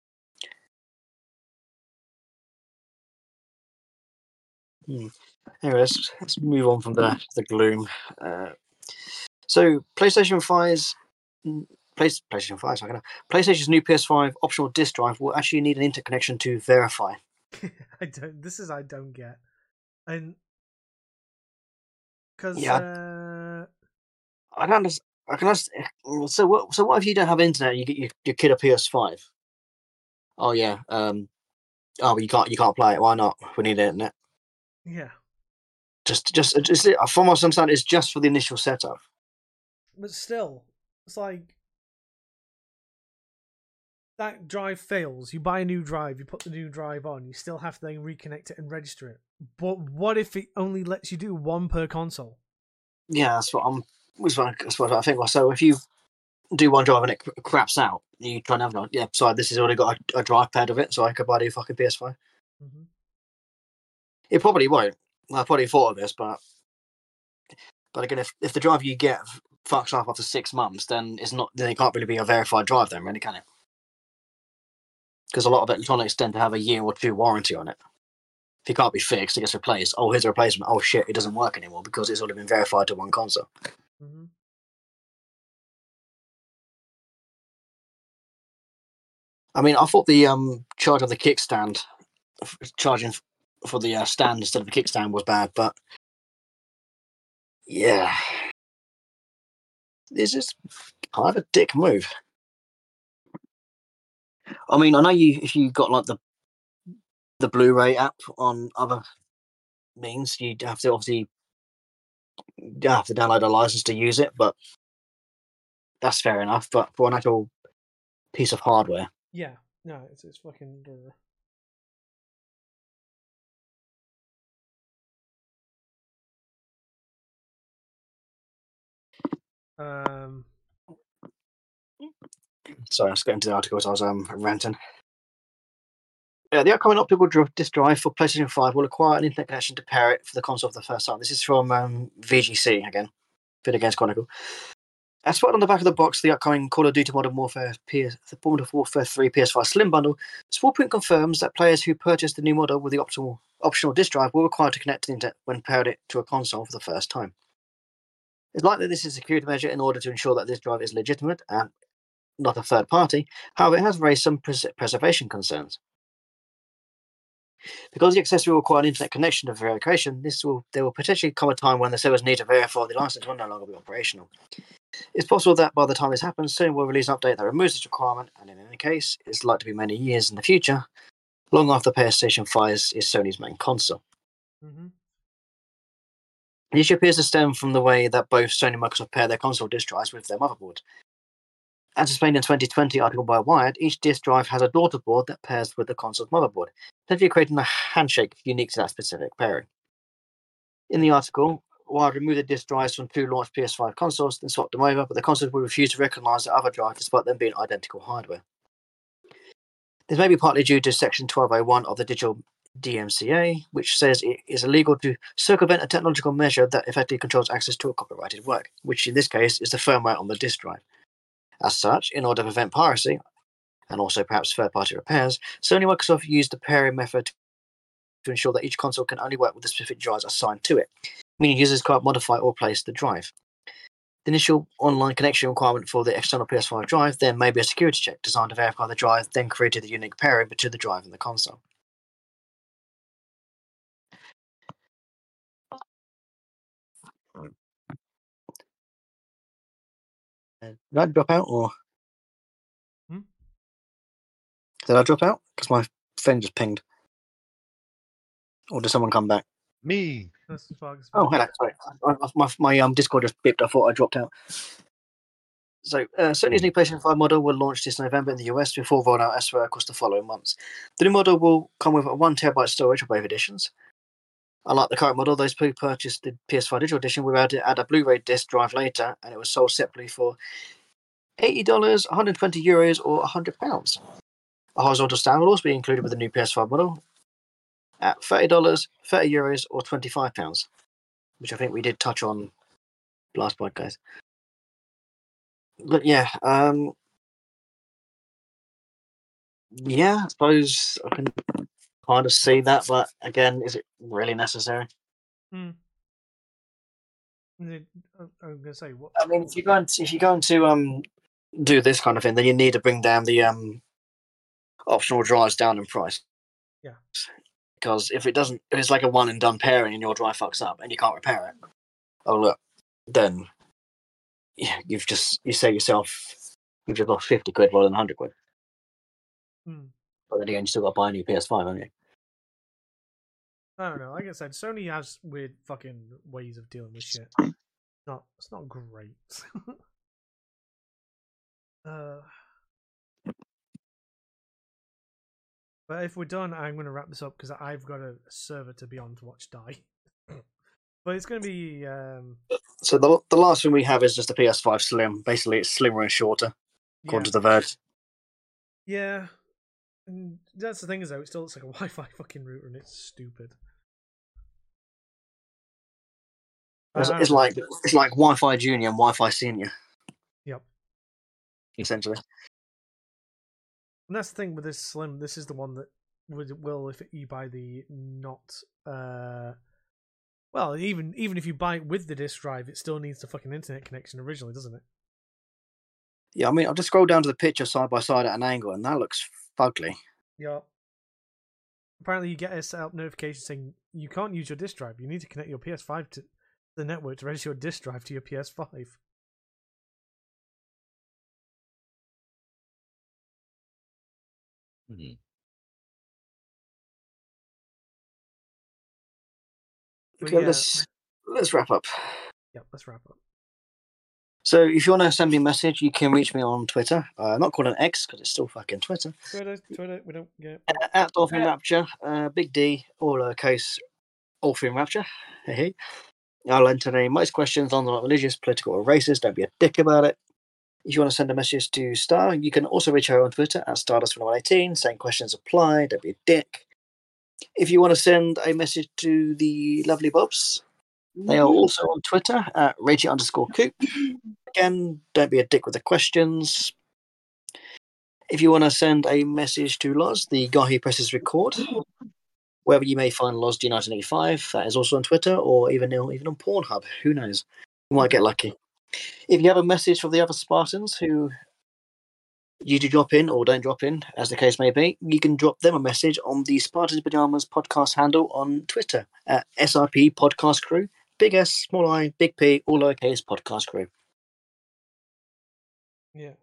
Hmm. Anyway, let's, let's move on from the the gloom. Uh, so PlayStation five's Play, PlayStation five, sorry, PlayStation's new P S five optional disc drive will actually need an interconnection to verify. I don't. This is I don't get, and because Yeah. uh, I don't understand. I can understand. So what? So what if you don't have internet? And you get your, your kid a P S five. Oh yeah. Um. Oh, but you can't. You can't play it. Why not? We need internet. yeah, Just, just, just from what I understand, it's just for the initial setup. but still, it's like that drive fails. You buy a new drive, you put the new drive on, you still have to then reconnect it and register it. But what if it only lets you do one per console? Yeah, that's what I'm. That's what I think. So if you do one drive and it craps out, you try and have one. Yeah, sorry, this has already got a, a drive pad of it, so I could buy the fucking P S five. Mm-hmm. It probably won't. I probably thought of this, but but again, if if the drive you get fucks up after six months, then it's not. Then it can't really be a verified drive, then, really, can it? Because a lot of electronics tend to have a year or two warranty on it. If it can't be fixed, it gets replaced. Oh, here's a replacement. Oh shit, it doesn't work anymore because it's already been verified to one console. Mm-hmm. I mean, I thought the um charge of the kickstand, charging for the uh, stand instead of the kickstand was bad, but yeah, this is kind of a dick move. I mean, I know you if you got like the the Blu-ray app on other means, you'd have to obviously you have to download a license to use it, but that's fair enough. But for an actual piece of hardware, Yeah, no, it's it's fucking. Um. sorry, I was getting to the articles. I was um ranting. Yeah, the upcoming optical disc drive for PlayStation five will require an internet connection to pair it for the console for the first time. This is from um, V G C again, Video Games Chronicle. As spotted on the back of the box, the upcoming Call of Duty Modern Warfare P S, the Modern Warfare three P S five Slim Bundle, Smallprint confirms that players who purchase the new model with the optional optional disc drive will require to connect to the internet when paired it to a console for the first time. It's likely this is a security measure in order to ensure that this drive is legitimate and not a third party. However, it has raised some pres- preservation concerns. Because the accessory will require an internet connection to verification, this will there will potentially come a time when the servers need to verify the license will no longer be operational. It's possible that by the time this happens, Sony will release an update that removes this requirement, and in any case, it's likely to be many years in the future, long after PlayStation five is Sony's main console. Mm-hmm. The issue appears to stem from the way that both Sony and Microsoft pair their console disk drives with their motherboard. As explained in a twenty twenty article by Wired, each disk drive has a daughter board that pairs with the console's motherboard, essentially creating a handshake unique to that specific pairing. In the article, Wired removed the disk drives from two launched P S five consoles, then swapped them over, but the consoles would refuse to recognise the other drive despite them being identical hardware. This may be partly due to Section twelve oh one of the Digital D M C A, which says it is illegal to circumvent a technological measure that effectively controls access to a copyrighted work, which in this case is the firmware on the disk drive. As such, in order to prevent piracy, and also perhaps third-party repairs, Sony and Microsoft used the pairing method to ensure that each console can only work with the specific drives assigned to it, meaning users can't modify or replace the drive. The initial online connection requirement for the external P S five drive then may be a security check designed to verify the drive, then created the unique pairing between the drive and the console. Did I drop out, or Hmm? did I drop out? Because my phone just pinged. Or did someone come back? Me. That's the Fox. Oh, hello. Sorry, I, I, my my um Discord just bipped. I thought I dropped out. So, uh, Sony's new PlayStation five model will launch this November in the U S before rolling out elsewhere across the following months. The new model will come with a one terabyte storage for both editions. Unlike the current model, those who purchased the P S five digital edition were able to add a Blu-ray disc drive later, and it was sold separately for eighty dollars, one hundred twenty euros, or one hundred pounds. A horizontal stand will also be included with the new P S five model. at thirty dollars, thirty euros, or twenty-five pounds, which I think we did touch on last podcast. But yeah, um, yeah, I suppose I can kind of see that, but again, is it really necessary? Hmm. I was gonna say what? I mean, if you're going to, if you're going to um do this kind of thing, then you need to bring down the um optional drives down in price. Yeah. Because if it doesn't, if it's like a one and done pairing and your drive fucks up and you can't repair it, oh look, then yeah, you've just you say yourself you've just lost fifty quid rather than hundred quid. Hmm. But then again, you still got to buy a new P S five, haven't you? I don't know. Like I said, Sony has weird fucking ways of dealing with shit. It's not it's not great. uh, but if we're done, I'm going to wrap this up because I've got a server to be on to watch die. But it's going to be. Um, So the the last thing we have is just a P S five Slim. Basically, it's slimmer and shorter, according yeah, to the Verge. yeah. And that's the thing is though, it still looks like a Wi-Fi fucking router, and it's stupid. It's, I- I it's don't know. like it's like Wi-Fi Junior and Wi-Fi Senior, Yep. essentially. And that's the thing with this Slim. This is the one that would will if you buy the not. Uh, well, even even if you buy it with the disk drive, it still needs the fucking internet connection originally, doesn't it? Yeah, I mean, I've just scrolled down to the picture side by side at an angle, and that looks fugly. Yeah. Apparently, you get a setup notification saying you can't use your disk drive. You need to connect your P S five to the network to register your disk drive to your P S five. Mhm. But Okay, yeah. let's let's wrap up. Yep, let's wrap up. So, if you want to send me a message, you can reach me on Twitter. Uh, not called an X because it's still fucking Twitter. Twitter, Twitter, we don't get. Uh, at Dolphin Rapture, uh, Big D, all lowercase, Dolphin Rapture. Hey, hey. I'll entertain most questions on the not religious, political, or racist. Don't be a dick about it. If you want to send a message to Star, you can also reach her on Twitter at Stardust one eighteen. Same questions apply. Don't be a dick. If you want to send a message to the lovely Bobs, they are also on Twitter at Reggie underscore Coop. Again, don't be a dick with the questions. If you want to send a message to Loz, the guy who presses record, wherever you may find Loz D nineteen eighty-five, that is also on Twitter or even, even on Pornhub. Who knows? You might get lucky. If you have a message for the other Spartans who you do drop in or don't drop in, as the case may be, you can drop them a message on the Spartans Pajamas podcast handle on Twitter at S R P Podcast Crew. Big S, small I, big P, all lowercase podcast crew. Yeah.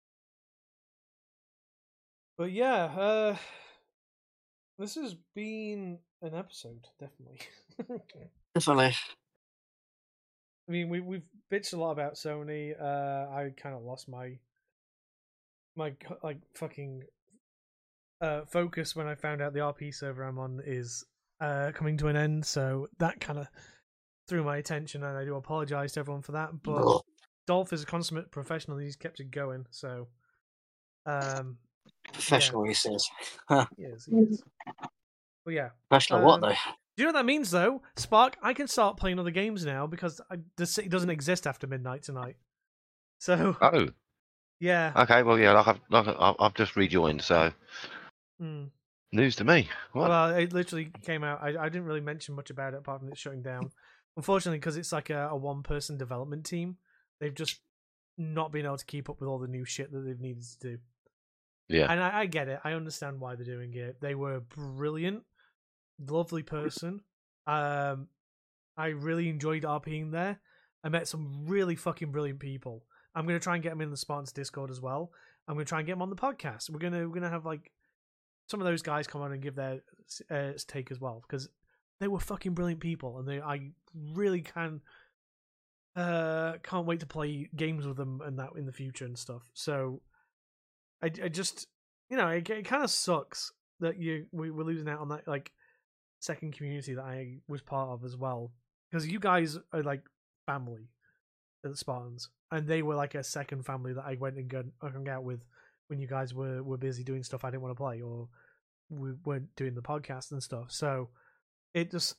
But yeah, uh, this has been an episode, definitely. Definitely. I mean, we we've bitched a lot about Sony. Uh, I kind of lost my my like fucking uh focus when I found out the R P server I'm on is uh coming to an end. So that kind of threw my attention, and I do apologize to everyone for that. But Oh. Dolph is a consummate professional; he's kept it going. So, um, Professional, he says. he is, he is. But yeah, Professional what, um, though? do you know what that means, though? Spark, I can start playing other games now because I, the city doesn't exist after midnight tonight. So, Oh, yeah. okay. Well, yeah, like I've, like I've I've just rejoined, so Hmm. news to me. What? Well, it literally came out. I, I didn't really mention much about it apart from it shutting down. Unfortunately, because it's like a, a one-person development team, they've just not been able to keep up with all the new shit that they've needed to do. Yeah. And I, I get it. I understand why they're doing it. They were brilliant, lovely person. Um, I really enjoyed RPing there. I met some really fucking brilliant people. I'm gonna try and get them in the Spartans Discord as well. I'm gonna try and get them on the podcast. We're gonna we're gonna have like some of those guys come on and give their uh, take as well because they were fucking brilliant people, and they I really can uh can't wait to play games with them and that in the future and stuff. So I, I just you know it, it kind of sucks that you we, we're losing out on that like second community that I was part of as well, because you guys are like family at the Spartans, and they were like a second family that I went and got, hung out with when you guys were, were busy doing stuff I didn't want to play, or we weren't doing the podcast and stuff. So it just,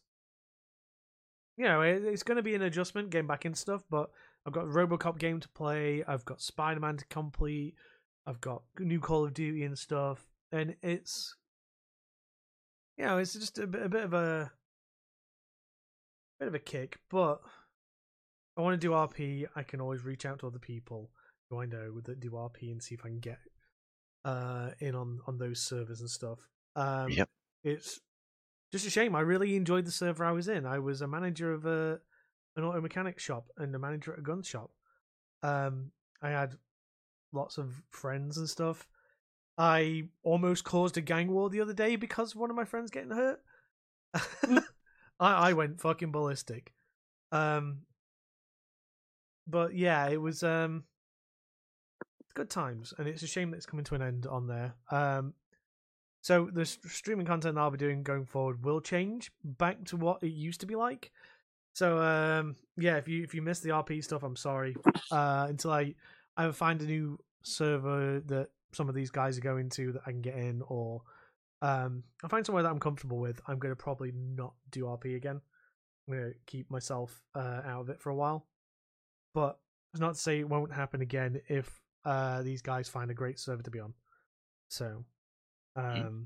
you know, it, it's going to be an adjustment getting back into stuff. But I've got a RoboCop game to play. I've got Spider-Man to complete. I've got new Call of Duty and stuff, and it's, you know, it's just a bit, a bit of a bit of a kick. But if I want to do R P, I can always reach out to other people who I know that do R P and see if I can get uh, in on, on those servers and stuff. Um, Yep. It's just a shame. I really enjoyed the server I was in. I was a manager of a an auto mechanic shop and a manager at a gun shop. Um, I had lots of friends and stuff. I almost caused a gang war the other day because one of my friends getting hurt. I, I went fucking ballistic. Um, but yeah, it was um, good times, and it's a shame that it's coming to an end on there. Um, so the streaming content I'll be doing going forward will change back to what it used to be like. So um, yeah, if you if you missed the R P stuff, I'm sorry. Uh, until I either find a new server that some of these guys are going to that I can get in, or um, I find somewhere that I'm comfortable with, I'm going to probably not do R P again. I'm going to keep myself uh, out of it for a while. But it's not to say it won't happen again if uh, these guys find a great server to be on. So um,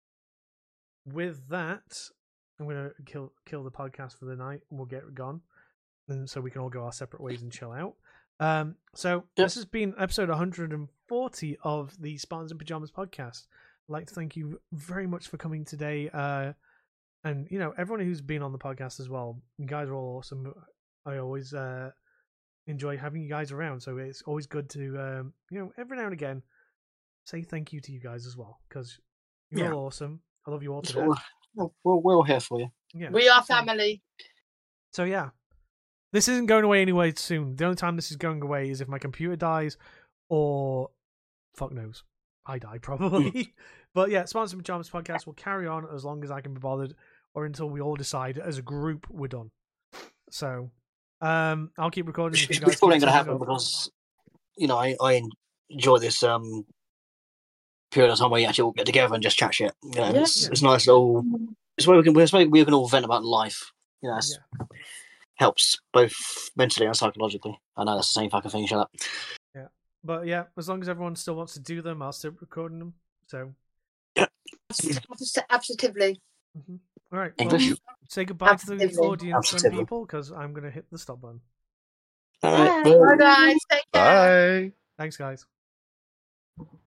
with that, I'm going to kill kill the podcast for the night, and we'll get gone, and so we can all go our separate ways and chill out. Um, so Yep. This has been episode one hundred forty of the Spartans in Pajamas podcast. I'd like to thank you very much for coming today, uh, and you know everyone who's been on the podcast as well. You guys are all awesome. I always uh, enjoy having you guys around, so it's always good to um, you know every now and again say thank you to you guys as well, because you're Yeah. all awesome. I love you all to So, death. we're, we're, we're all here for you. Yeah. We are so- family. So yeah, this isn't going away anyway soon. The only time this is going away is if my computer dies, or fuck knows, I die probably. But yeah, Spartans in Pajamas podcast will carry on as long as I can be bothered, or until we all decide as a group we're done. So um, I'll keep recording. If you It's guys probably keep going to signing happen up. because, you know, I, I enjoy this um period of time where you actually all get together and just chat shit. You know, Yeah. it's, it's nice little. It's where we can. It's where we can all vent about life. You know, it's, Yeah. helps both mentally and psychologically. I know that's the same fucking thing. Shut up. But yeah, as long as everyone still wants to do them, I'll still recording them. So Absolutely. all right, well, English. say goodbye to the Absolutely. audience and Absolutely. people, because I'm going to hit the stop button. All right. Bye. Bye, guys. Take care. Bye. Thanks, guys.